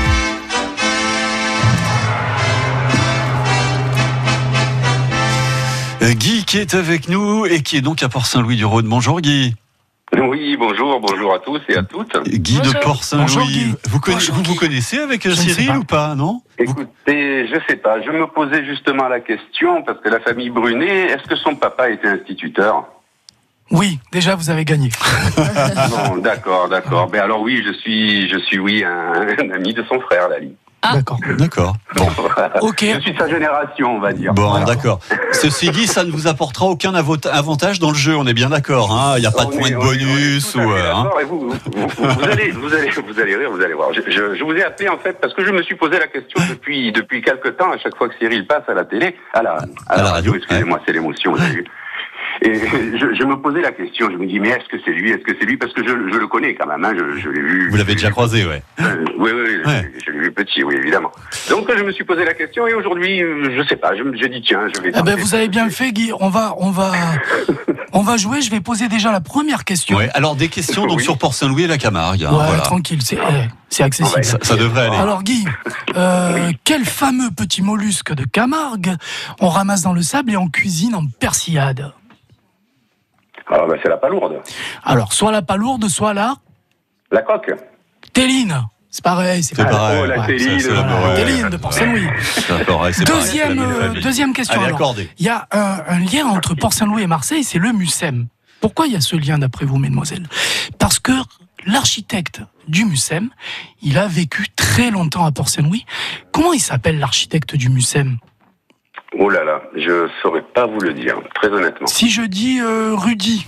Guy qui est avec nous et qui est donc à Port-Saint-Louis-du-Rhône. Bonjour Guy. Oui, bonjour à tous et à toutes. Guy de Port-Saint-Louis. Vous connaissez avec Cyril ou pas, non? Écoutez, je sais pas. Je me posais justement la question parce que la famille Brunet, est-ce que son papa était instituteur? Oui, déjà vous avez gagné. Bon, d'accord. Ben alors oui, je suis oui un ami de son frère, Lali. Ah. D'accord. Bon. Ok. Je suis de sa génération, on va dire. Bon, voilà. D'accord. Ceci dit, ça ne vous apportera aucun avantage dans le jeu, on est bien d'accord. Hein, il n'y a pas de point de bonus. Vous allez rire, vous allez voir. Je vous ai appelé en fait parce que je me suis posé la question depuis quelque temps, à chaque fois que Cyril passe à la télé, à la radio, excusez-moi, c'est l'émotion, vous avez vu. Et je me posais la question, je me dis, mais est-ce que c'est lui? Parce que je le connais quand même, hein, je l'ai vu. Vous l'avez déjà croisé, ouais. Oui, je l'ai vu petit, oui, évidemment. Donc je me suis posé la question et aujourd'hui, je sais pas, j'ai dit tiens, je vais... vous avez bien fait, Guy, on va jouer, je vais poser déjà la première question. Ouais, alors des questions donc sur Port-Saint-Louis et la Camargue. Hein, ouais, voilà. Tranquille, c'est accessible. Ça devrait aller. Alors Guy, quel fameux petit mollusque de Camargue on ramasse dans le sable et on cuisine en persillade? Ah c'est la palourde. Alors, soit la palourde, soit la coque. Téline. C'est pareil. C'est pareil. Oh, la téline. Téline de Port-Saint-Louis. Deuxième question. Allez, il y a un lien entre Port-Saint-Louis et Marseille, c'est le Mucem. Pourquoi il y a ce lien d'après vous, mesdemoiselles? Parce que l'architecte du Mucem, il a vécu très longtemps à Port-Saint-Louis. Comment il s'appelle l'architecte du Mucem? Oh là là, je saurais pas vous le dire, très honnêtement. Si je dis Rudy.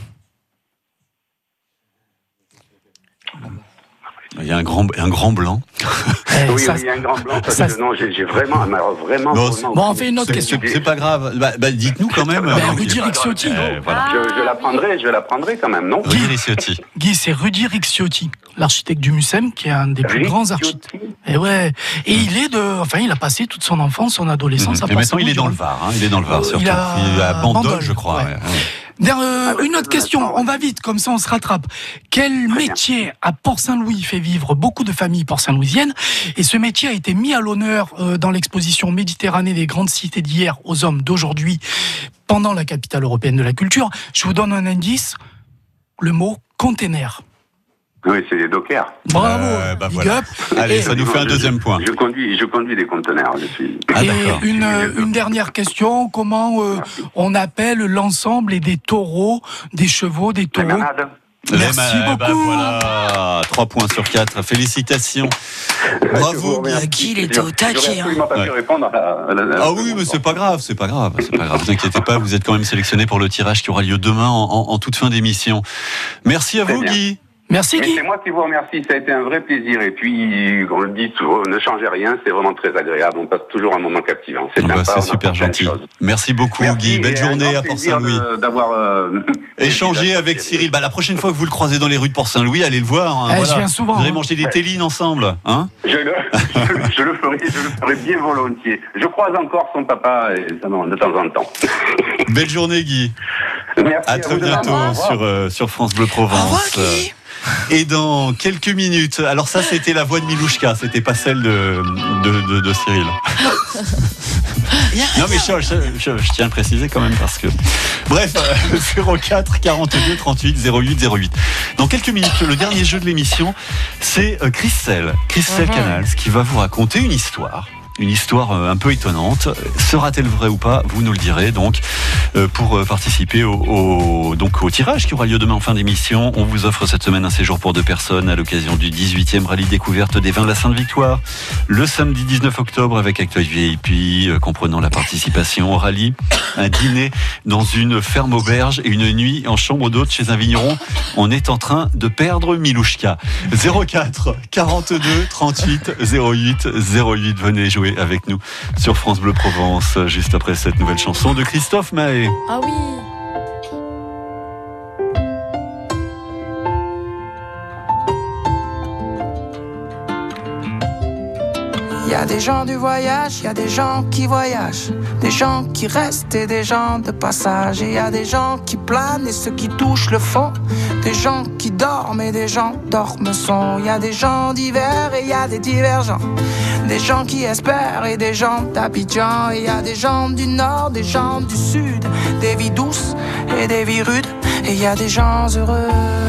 Il y a un grand blanc. Oui, il y a un grand blanc. Non, j'ai vraiment. Bon, on fait une autre question. C'est pas grave. Dites-nous quand même. Rudy Ricciotti. Voilà. Je l'apprendrai quand même, non? Rudy Ricciotti. Guy, c'est Rudy Ricciotti, l'architecte du Mucem, qui est un des plus grands architectes. Et ouais. Et il a passé toute son enfance, son adolescence à Port-Saint-Louis. Et maintenant, il est dans le Var. Hein. Il est dans le Var, surtout. Il est à Bandol, je crois. Ouais. Une autre question, on va vite, comme ça on se rattrape. Quel métier à Port-Saint-Louis fait vivre beaucoup de familles port-saint-louisiennes? Et ce métier a été mis à l'honneur dans l'exposition Méditerranée des grandes cités d'hier aux hommes d'aujourd'hui pendant la capitale européenne de la culture. Je vous donne un indice, le mot container. Oui, c'est les dockers. Bravo, big voilà. up. Allez, ça nous fait un deuxième point. Je conduis des conteneurs. Et une dernière question, comment on appelle l'ensemble des taureaux, des chevaux, des taureaux? Merci beaucoup. Voilà, 3 points sur 4. Félicitations. Bravo. Guy, il était au taquet. J'aurais absolument pas pu répondre à la... Ah oui, mais c'est pas grave. Vous inquiétez pas, vous êtes quand même sélectionné pour le tirage qui aura lieu demain en toute fin d'émission. Merci à vous, Guy. Merci Guy. C'est moi qui vous remercie, ça a été un vrai plaisir. Et puis, on le dit toujours, ne changez rien, c'est vraiment très agréable. On passe toujours un moment captivant. C'est sympa, c'est super gentil. Merci beaucoup, Guy. Belle journée à Port-Saint-Louis. D'avoir échangé avec Cyril. La prochaine fois que vous le croisez dans les rues de Port-Saint-Louis, allez le voir. Hein, je viens souvent. Vous allez manger des télines ensemble, hein? Je le ferai bien volontiers. Je croise encore son papa de temps en temps. Belle journée, Guy. Merci à très bientôt sur France Bleu Provence. Au revoir, Guy. Et dans quelques minutes, alors ça c'était la voix de Milouchka, c'était pas celle de Cyril. Non mais je tiens à le préciser quand même parce que... Bref, 04 42 38 08 08. Dans quelques minutes, le dernier jeu de l'émission, c'est Christelle Canals qui va vous raconter une histoire un peu étonnante. Sera-t-elle vraie ou pas? Vous nous le direz. Donc, pour participer au tirage qui aura lieu demain en fin d'émission, on vous offre cette semaine un séjour pour 2 personnes à l'occasion du 18e rallye découverte des vins de la Sainte-Victoire. Le samedi 19 octobre avec accueil VIP, comprenant la participation au rallye, un dîner dans une ferme auberge et une nuit en chambre d'hôte chez un vigneron. On est en train de perdre Milouchka. 04 42 38 08 08. Venez jouer avec nous sur France Bleu Provence, juste après cette nouvelle chanson de Christophe Maé. Ah oui. Il y a des gens du voyage, il y a des gens qui voyagent, des gens qui restent et des gens de passage. Et il y a des gens qui planent et ceux qui touchent le fond, des gens qui dorment et des gens dorment son. Il y a des gens divers et il y a des divergents, des gens qui espèrent et des gens d'Abidjan. Et il y a des gens du nord, des gens du sud, des vies douces et des vies rudes. Et il y a des gens heureux,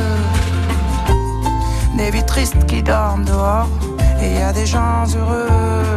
des vies tristes qui dorment dehors. Et il y a des gens heureux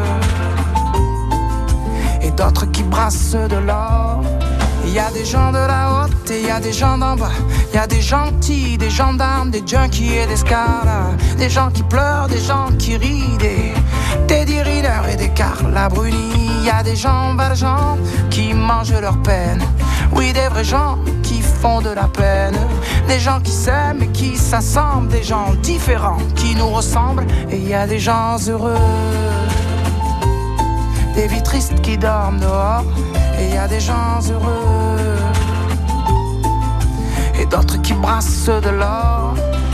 et d'autres qui brassent de l'or. Il y a des gens de la haute et il y a des gens d'en bas. Il y a des gentils, des gendarmes, des junkies et des scars. Des gens qui pleurent, des gens qui rient, des Teddy Riner et des Carla Bruni. Il y a des gens valjean qui mangent leur peine. Oui, des vrais gens qui font de la peine. Des gens qui s'aiment et qui s'assemblent. Des gens différents qui nous ressemblent. Et il y a des gens heureux, des vies tristes qui dorment dehors. Et il y a des gens heureux et d'autres qui brassent de l'or.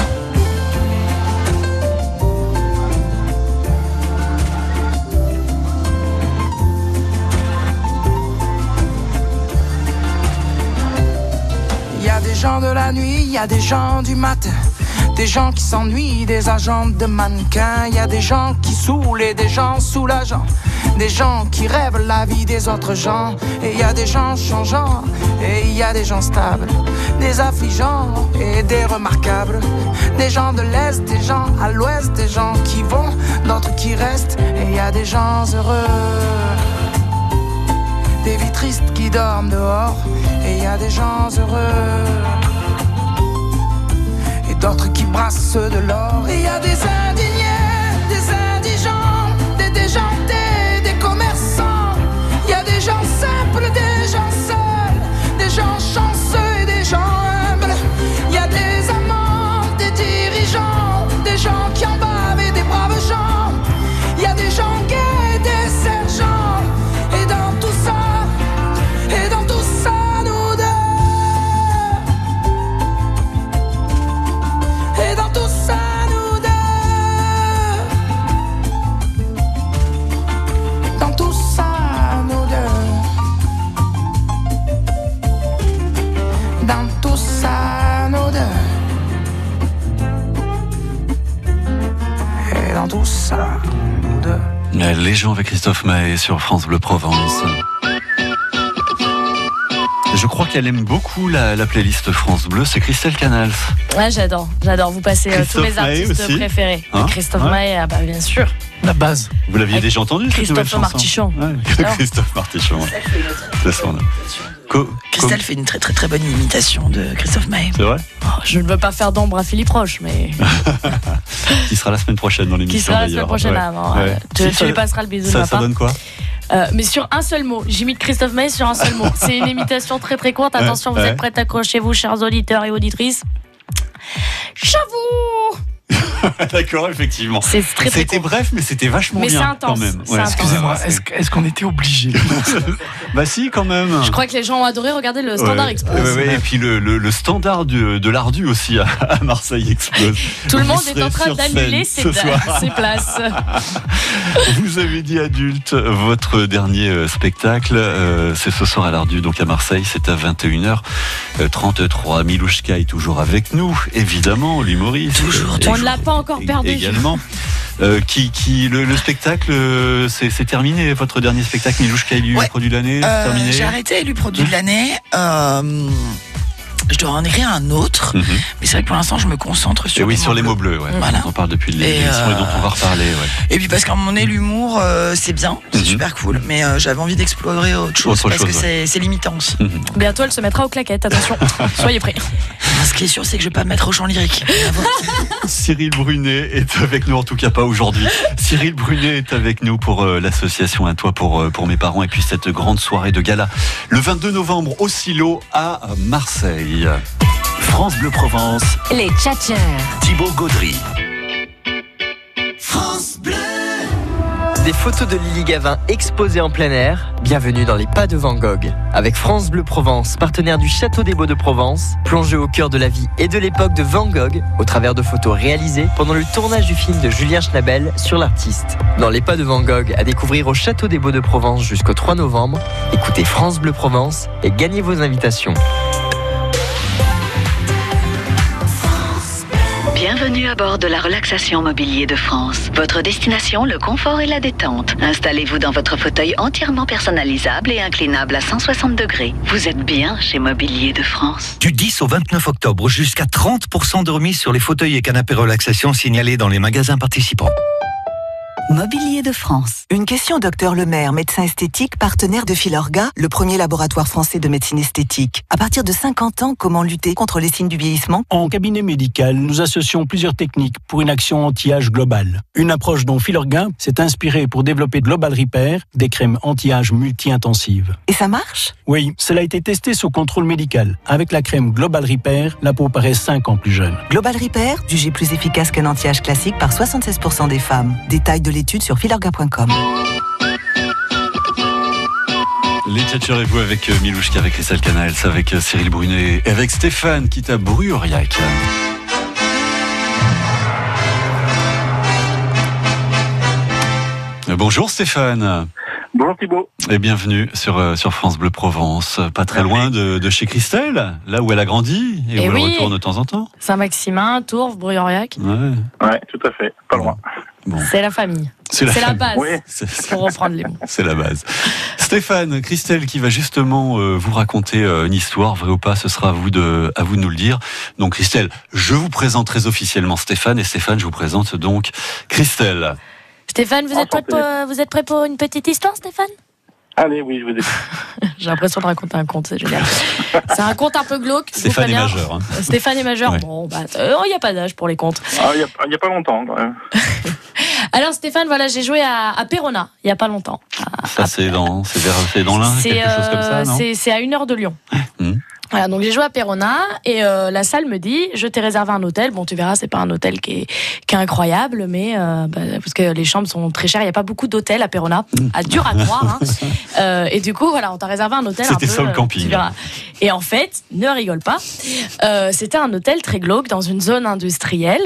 Il y a des gens de la nuit, il y a des gens du matin, des gens qui s'ennuient, des agents de mannequins. Il y a des gens qui saoulent et des gens soulageants, des gens qui rêvent la vie des autres gens. Et il y a des gens changeants et il y a des gens stables, des affligeants et des remarquables, des gens de l'Est, des gens à l'Ouest, des gens qui vont, d'autres qui restent. Et il y a des gens heureux, des vies tristes qui dorment dehors. Et il y a des gens heureux et d'autres qui brassent de l'or. Et il y a des indignés, des indigents, des déjantés, des commerçants. Il y a des gens simples, des gens seuls, des gens chanceux et des gens humbles. Il y a des amants, des dirigeants, des gens qui en bavent et des braves gens. Il y a des gens gays, des sergents. Et dans tout ça, nous deux. Et dans tout ça, nous deux. Dans tout ça, nous deux. Dans tout ça, nous deux. Et dans tout ça, nous deux. Les gens avec Christophe Maé sur France Bleu Provence. Je crois qu'elle aime beaucoup la playlist France Bleu, c'est Christelle Canals. Ouais, j'adore. Vous passez tous mes artistes préférés. Hein, Christophe Maé, bah, bien sûr. La base. Vous l'aviez déjà entendu, cette nouvelle chanson? Martichon. Ouais. Christophe Martichon. C'est ça. Christelle fait une très très très bonne imitation de Christophe Maé. C'est vrai? Je ne veux pas faire d'ombre à Philippe Roche, mais... Qui sera la semaine prochaine dans l'émission. Qui sera la semaine prochaine avant. Ouais. Tu lui passeras le bisou de ma part. Ça donne quoi? Mais sur un seul mot, j'imite Christophe Maé sur un seul mot. C'est une imitation très très courte. Attention, vous êtes prêts, accrochez-vous, chers auditeurs et auditrices. J'avoue. D'accord, effectivement. C'était bref, mais c'était vachement bien. Mais c'est intense. Quand même. Ouais. Excusez-moi, est-ce qu'on était obligé? Bah si, quand même. Je crois que les gens ont adoré regarder le Standard explose. Et puis le standard de l'Ardu aussi à Marseille explose. Tout le monde est en train d'annuler ses places. Vous avez dit adulte, votre dernier spectacle, c'est ce soir à l'Ardu, donc à Marseille, c'est à 21h33. Milouchka est toujours avec nous, évidemment, l'humoriste. Toujours. On ne l'a pas encore perdu. Également. Le spectacle, c'est terminé. Votre dernier spectacle, Milouchka élu produit de l'année, c'est terminé. J'ai arrêté élu produit de l'année. Je dois en écrire un autre, mais c'est vrai que pour l'instant je me concentre sur les mots bleus. Ouais. Voilà. On en parle depuis l'émission et dont on va reparler. Ouais. Et puis parce qu'à un moment donné l'humour c'est bien, c'est super cool, mais j'avais envie d'explorer autre chose parce que c'est limitant aussi. Bientôt elle se mettra aux claquettes, attention, soyez prêts. Ce qui est sûr c'est que je vais pas me mettre au chant lyrique. Cyril Brunet est avec nous, en tout cas pas aujourd'hui. Cyril Brunet est avec nous pour l'association Un Toit pour mes parents et puis cette grande soirée de gala le 22 novembre au Silo à Marseille. France Bleu Provence. Les Tchatcheurs. Thibaut Gaudry. France Bleu. Des photos de Lily Gavin exposées en plein air. Bienvenue dans les pas de Van Gogh. Avec France Bleu Provence, partenaire du Château des Beaux de Provence, plongez au cœur de la vie et de l'époque de Van Gogh au travers de photos réalisées pendant le tournage du film de Julien Schnabel sur l'artiste. Dans les pas de Van Gogh, à découvrir au Château des Beaux de Provence jusqu'au 3 novembre. Écoutez France Bleu Provence et gagnez vos invitations. Bienvenue à bord de la relaxation Mobilier de France. Votre destination, le confort et la détente. Installez-vous dans votre fauteuil entièrement personnalisable et inclinable à 160 degrés. Vous êtes bien chez Mobilier de France. Du 10 au 29 octobre, jusqu'à 30% de remise sur les fauteuils et canapés relaxation signalés dans les magasins participants. Mobilier de France. Une question Dr Lemaire, médecin esthétique, partenaire de Filorga, le premier laboratoire français de médecine esthétique. À partir de 50 ans, comment lutter contre les signes du vieillissement ? En cabinet médical, nous associons plusieurs techniques pour une action anti-âge globale. Une approche dont Filorga s'est inspirée pour développer Global Repair, des crèmes anti-âge multi-intensives. Et ça marche ? Oui, cela a été testé sous contrôle médical. Avec la crème Global Repair, la peau paraît 5 ans plus jeune. Global Repair, jugé plus efficace qu'un anti-âge classique par 76% des femmes. Détails de l'étude sur filorga.com. Les Tchatcheurs et vous avec Milouchka, avec Christelle Canals, avec Cyril Brunet et avec Stéphane qui t'a Bruriac. Bonjour Stéphane. Bonjour Thibaut. Et bienvenue sur France Bleu Provence. Pas très loin de chez Christelle, là où elle a grandi et où elle retourne de temps en temps. Saint-Maximin, Tourves, Bruriac. Ouais, tout à fait. Pas loin. Bon. C'est la famille. C'est la base. Oui. Pour reprendre les mots. C'est la base. Stéphane, Christelle qui va justement vous raconter une histoire, vrai ou pas, ce sera à vous de nous le dire. Donc Christelle, je vous présente très officiellement Stéphane et Stéphane, je vous présente donc Christelle. Stéphane, vous êtes prêt pour une petite histoire, Stéphane ? Allez, oui, je vous écoute. J'ai l'impression de raconter un conte, c'est génial. C'est un conte un peu glauque. Stéphane est majeur. Hein. Stéphane est majeur. Ouais. Bon, il n'y a pas d'âge pour les contes. Il n'y a pas longtemps, quand même. Alors, Stéphane, voilà, j'ai joué à Perona, il n'y a pas longtemps. Ça, c'est dans l'Ain, quelque chose comme ça, non ? C'est à 1 heure de Lyon. Voilà, donc j'ai joué à Perona et la salle me dit je t'ai réservé un hôtel. Bon, tu verras, c'est pas un hôtel qui est incroyable, mais parce que les chambres sont très chères. Il y a pas beaucoup d'hôtels à Perona, dur à croire. Hein. Et du coup, voilà, on t'a réservé un hôtel. C'était ça le camping. Et en fait, ne rigole pas, c'était un hôtel très glauque dans une zone industrielle.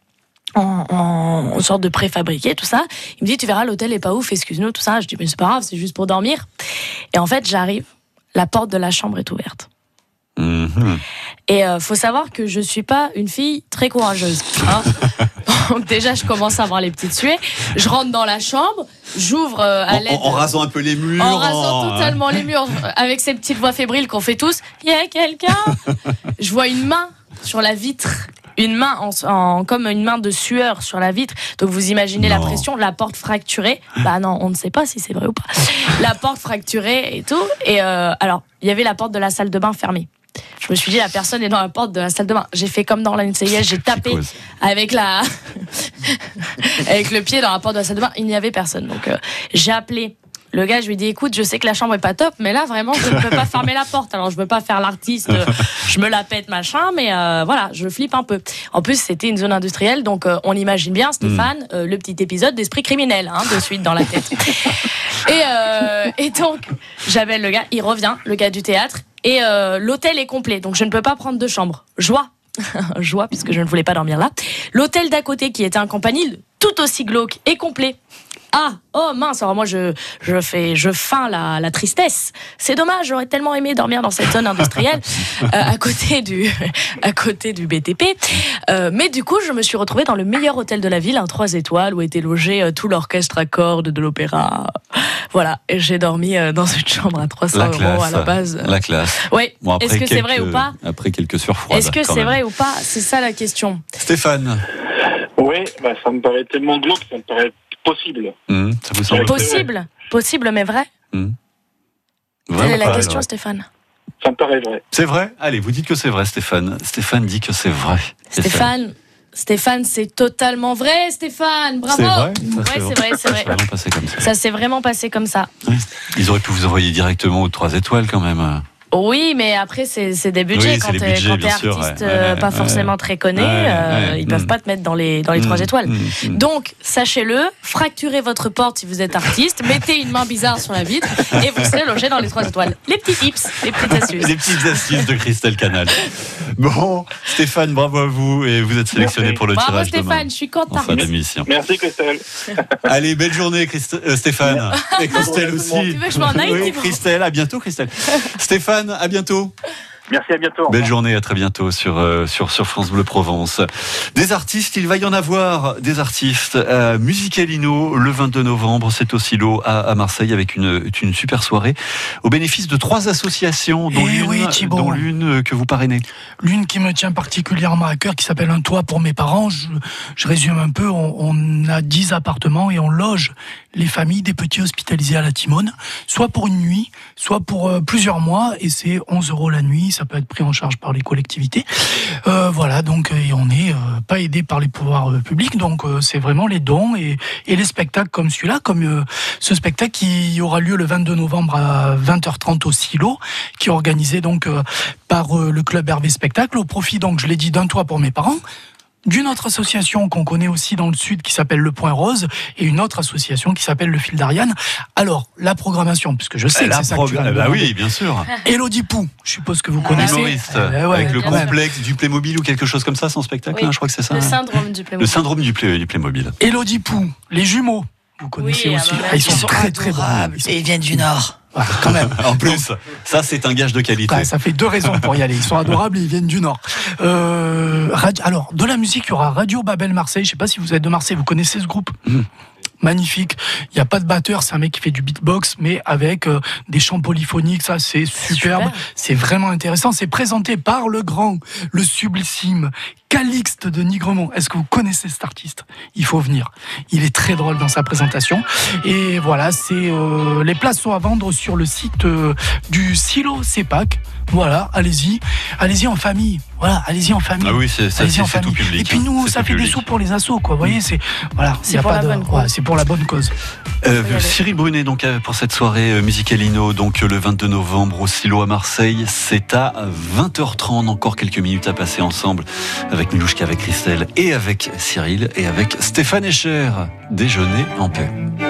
En sorte de préfabriqué, tout ça. Il me dit tu verras, l'hôtel est pas ouf, excuse-nous, tout ça. Je dis mais c'est pas grave, c'est juste pour dormir. Et en fait, j'arrive, la porte de la chambre est ouverte. Et faut savoir que je suis pas une fille très courageuse, hein. Donc déjà je commence à avoir les petites suées. Je rentre dans la chambre, j'ouvre à l'aide en rasant un peu les murs, en rasant totalement les murs, avec ces petites voix fébriles qu'on fait tous. Il y a quelqu'un. Je vois une main sur la vitre. Une main comme une main de sueur sur la vitre. Donc vous imaginez la pression, la porte fracturée. Bah non, on ne sait pas si c'est vrai ou pas. La porte fracturée et tout. Et alors, il y avait la porte de la salle de bain fermée. Je me suis dit, la personne est dans la porte de la salle de bain. J'ai fait comme dans la NCIS, j'ai tapé avec le pied dans la porte de la salle de bain. Il n'y avait personne. Donc j'ai appelé le gars, je lui ai dit, écoute, je sais que la chambre est pas top, mais là, vraiment, je ne peux pas fermer la porte. Alors, je veux pas faire l'artiste, je me la pète, machin, mais voilà, je flippe un peu. En plus, c'était une zone industrielle, donc on imagine bien, Stéphane, le petit épisode d'Esprit criminel, hein, de suite dans la tête. Et donc, j'appelle le gars, il revient, le gars du théâtre, et l'hôtel est complet, donc je ne peux pas prendre de chambre. Joie, puisque je ne voulais pas dormir là. L'hôtel d'à côté, qui était un campanile tout aussi glauque et complet. Ah, oh mince, alors moi je feins la tristesse. C'est dommage, j'aurais tellement aimé dormir dans cette zone industrielle à côté du BTP. Mais du coup, je me suis retrouvée dans le meilleur hôtel de la ville, un 3 étoiles, où était logé tout l'orchestre à cordes de l'opéra. Voilà, et j'ai dormi dans une chambre à 300 € à la base. La classe. Oui, bon, est-ce que c'est vrai ou pas? Après quelques sueurs froides. Est-ce que c'est vrai ou pas? C'est ça la question. Stéphane. Oui, ça me paraît tellement glauque, ça me paraît possible. Ça vous semble Possible, mais vrai. Quelle est la question, Stéphane? Ça me paraît vrai. C'est vrai? Allez, vous dites que c'est vrai, Stéphane. Stéphane dit que c'est vrai. Stéphane, c'est totalement vrai, Stéphane. Bravo. C'est vrai. C'est vrai. Ça s'est vraiment passé comme ça. Ça s'est vraiment passé comme ça. Oui. Ils auraient pu vous envoyer directement aux 3 étoiles quand même. Oui, mais après, c'est des budgets. Quand t'es artiste pas forcément très connu, ils peuvent pas te mettre dans les 3 étoiles. Donc, sachez-le, fracturez votre porte si vous êtes artiste, mettez une main bizarre sur la vitre et vous serez logé dans les 3 étoiles. Les petits tips, les petites astuces. Les petites astuces de Christelle Canal. Bon, Stéphane, bravo à vous et vous êtes sélectionné pour le tirage demain. Bravo Stéphane, je suis contente. En fin d'émission. Merci Christelle. Allez, belle journée Stéphane. Et Christelle aussi. Tu veux que je m'en aille? Oui, Christelle, à bientôt Christelle. Stéphane, à bientôt. Merci, à bientôt. Belle journée, à très bientôt sur France Bleu Provence. Des artistes, il va y en avoir des artistes. Musicalino, le 22 novembre, c'est au Silo à Marseille avec une super soirée au bénéfice de 3 associations, dont l'une que vous parrainez. L'une qui me tient particulièrement à cœur, qui s'appelle Un toit pour mes parents. Je résume un peu, on a 10 appartements et on loge les familles des petits hospitalisés à la Timone, soit pour une nuit, soit pour plusieurs mois, et c'est 11 € la nuit, ça peut être pris en charge par les collectivités. Voilà, donc et on n'est pas aidé par les pouvoirs publics, donc c'est vraiment les dons et les spectacles comme celui-là, comme ce spectacle qui aura lieu le 22 novembre à 20h30 au Silo, qui est organisé donc par le club Hervé Spectacle, au profit, donc je l'ai dit, d'un toit pour mes parents, d'une autre association qu'on connaît aussi dans le sud qui s'appelle Le Point Rose et une autre association qui s'appelle Le Fil d'Ariane. Alors, la programmation, puisque je sais que c'est ça que tu vas me demander. Oui, bien sûr. Élodie Pou, je suppose que vous connaissez. Humoriste, avec le complexe du Playmobil ou quelque chose comme ça, son spectacle, oui. Je crois que c'est ça. Le syndrome du Playmobil. Le syndrome du Playmobil. Élodie Pou, les jumeaux, vous connaissez aussi. Ils sont très très bons. Et ils viennent du Nord. Ouais, quand même. En plus, ça c'est un gage de qualité. Ouais, ça fait 2 raisons pour y aller. Ils sont adorables et ils viennent du Nord. Alors, de la musique, il y aura Radio Babel Marseille. Je ne sais pas si vous êtes de Marseille, vous connaissez ce groupe ? Magnifique. Il n'y a pas de batteur, c'est un mec qui fait du beatbox, mais avec des chants polyphoniques, ça c'est superbe. C'est vraiment intéressant. C'est présenté par le grand, le sublime Calixte de Nigremont. Est-ce que vous connaissez cet artiste ? Il faut venir. Il est très drôle dans sa présentation. Et voilà, les places sont à vendre sur le site du Silo CEPAC. Voilà, allez-y en famille. Voilà, allez-y en famille. Ah oui, c'est tout public. Et puis nous, ça fait des sous pour les assos, quoi. Vous voyez, c'est pour la bonne cause. C'est pour la bonne cause. Cyril Brunet, donc pour cette soirée Musicalino, donc le 22 novembre au Silo à Marseille, c'est à 20h30. Encore quelques minutes à passer ensemble avec Milouchka, avec Christelle et avec Cyril et avec Stéphane Escher. Déjeuner en paix.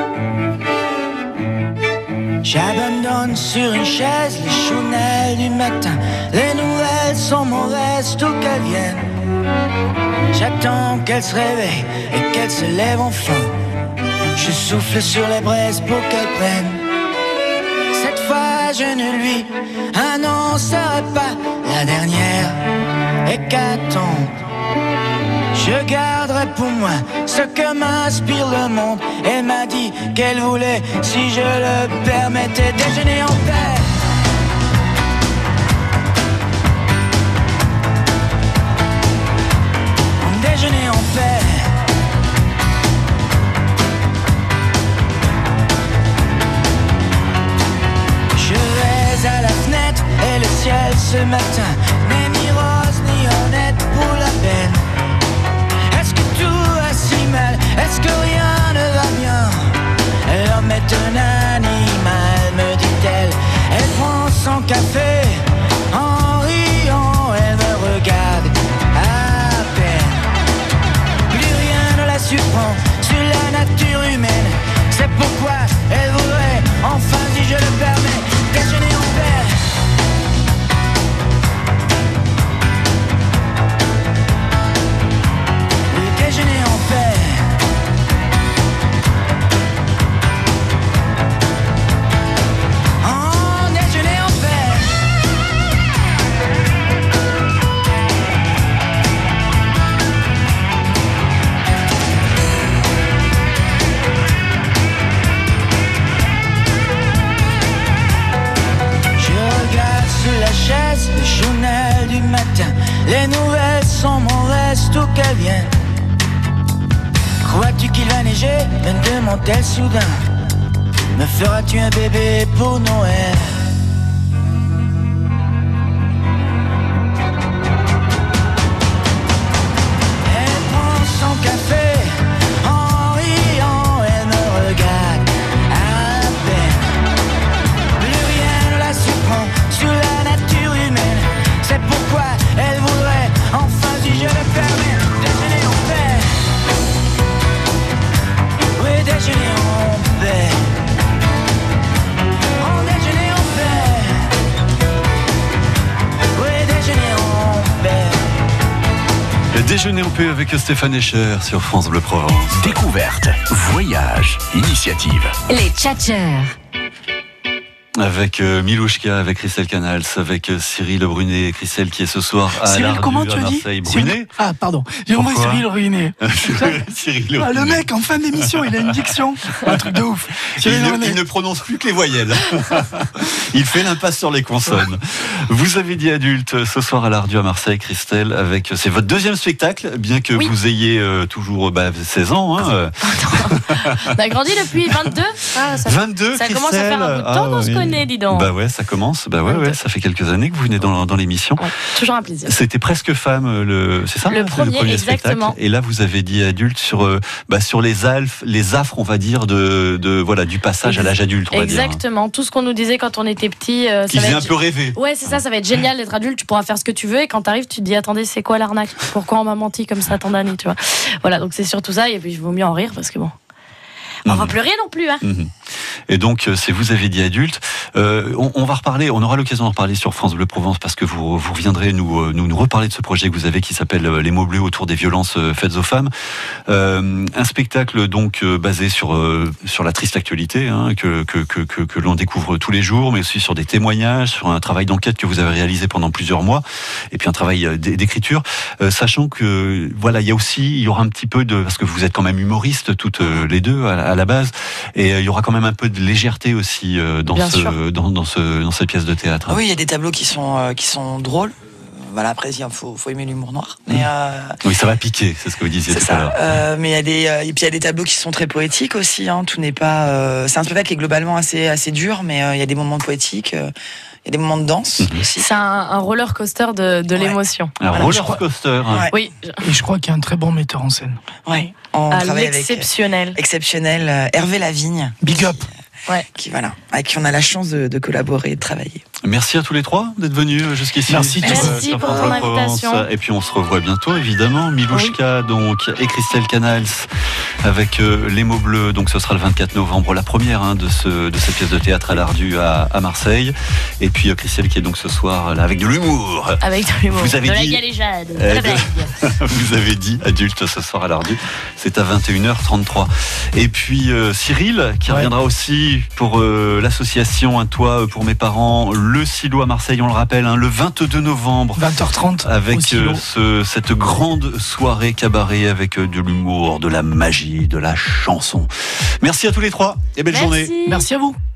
J'abandonne sur une chaise les chounelles du matin. Les nouvelles sont mauvaises, tout qu'elles viennent. J'attends qu'elles se réveillent et qu'elles se lèvent enfin. Je souffle sur les braises pour qu'elles prennent. Cette fois je ne lui annoncerai pas la dernière hécatombe. Je garderai pour moi ce que m'inspire le monde. Elle m'a dit qu'elle voulait, si je le permettais, déjeuner en paix. Déjeuner en paix. Je vais à la fenêtre et le ciel ce matin n'est ni rose ni honnête pour la peine. Est-ce que rien ne va bien? L'homme est un animal, me dit-elle. Elle prend son café en riant, elle me regarde à peine. Plus rien ne la surprend sur la nature humaine. C'est pourquoi elle voudrait, enfin si je le permets, déjeuner en paix. Les nouvelles sont mauvaises, tout qu'elles viennent. Crois-tu qu'il va neiger? Me demande-t-elle soudain. Me feras-tu un bébé pour Noël? Elle prend son café en riant, elle me regarde à peine. Plus rien ne la surprend sur la nature humaine. C'est pourquoi elle voudrait enfin, si je le permets, déjeuner en paix. Oui, déjeuner en paix. Déjeuner en paix avec Stéphane Escher sur France Bleu Provence. Découverte, voyage, initiative. Les tchatcheurs. Avec Milouchka, avec Christelle Canals, avec Cyril Brunet, Christelle qui est ce soir à Cyril, l'Ardu, comment tu à as dit Marseille. Brunet. Ah, pardon. J'ai compris Cyril Brunet. Cyril Ah, le Brunet. mec, en fin d'émission, il a une diction. Un truc de ouf. Il ne prononce plus que les voyelles. Il fait l'impasse sur les consonnes. Vous avez dit adulte ce soir à l'Ardu à Marseille, Christelle, avec c'est votre deuxième spectacle, bien que vous ayez toujours 16 ans. Hein. On a grandi depuis 22. Ah, 22, ça commence à faire un bout de temps qu'on se connaît, dis donc. Bah ouais, ça commence. Bah ouais, ça fait quelques années que vous venez dans l'émission. Ouais, toujours un plaisir. C'était Presque Femme, c'est ça? Le premier spectacle. Et là, vous avez dit adulte sur les affres, on va dire, du passage à l'âge adulte. On va dire. Exactement. Tout ce qu'on nous disait quand on était petit. Qui faisait un peu rêver. Ouais, c'est ça. Ça va être génial d'être adulte. Tu pourras faire ce que tu veux. Et quand t'arrives, tu te dis attendez, c'est quoi l'arnaque? Pourquoi on m'a menti comme ça tant d'années, tu vois? Voilà. Donc c'est surtout ça. Et puis il vaut mieux en rire parce que bon. On va pleurer non plus, hein. Et donc, c'est vous avez dit adulte. On va reparler, on aura l'occasion d'en reparler sur France Bleu Provence parce que vous reviendrez nous reparler de ce projet que vous avez qui s'appelle Les mots bleus autour des violences faites aux femmes. Un spectacle donc basé sur la triste actualité que l'on découvre tous les jours, mais aussi sur des témoignages, sur un travail d'enquête que vous avez réalisé pendant plusieurs mois, et puis un travail d'écriture, sachant que il y aura un petit peu parce que vous êtes quand même humoristes toutes les deux à la base, et il y aura quand même un peu de légèreté aussi dans cette pièce de théâtre. Oui, il y a des tableaux qui sont drôles. Voilà, après, il faut aimer l'humour noir. Mais oui, ça va piquer, c'est ce que vous disiez tout à l'heure. Mais il y a des tableaux qui sont très poétiques aussi. Hein. Tout n'est pas. C'est un spectacle qui est globalement assez dur, mais il y a des moments poétiques. Il y a des moments de danse aussi. C'est un roller coaster de l'émotion. Un roller coaster. Ouais. Oui. Et je crois qu'il y a un très bon metteur en scène. Oui. On travaille exceptionnel. Avec exceptionnel Hervé Lavigne. Big up. Ouais. Avec qui on a la chance de collaborer et de travailler. Merci à tous les trois d'être venus jusqu'ici. Merci pour ton invitation. Et puis on se revoit bientôt évidemment. Milouchka donc et Christelle Canals avec Les mots bleus. Donc ce sera le 24 novembre, la première de cette pièce de théâtre à l'Ardu à Marseille. Et puis Christelle qui est donc ce soir là avec de l'humour. Avec de l'humour. Vous avez de dit, la galéjade. De la blague. Vous avez dit adulte ce soir à l'Ardu. C'est à 21h33. Et puis Cyril qui reviendra aussi pour l'association Un toit pour mes parents, le Silo à Marseille, on le rappelle, le 22 novembre. 20h30. Avec cette grande soirée cabaret avec de l'humour, de la magie, de la chanson. Merci à tous les trois et belle journée. Merci à vous.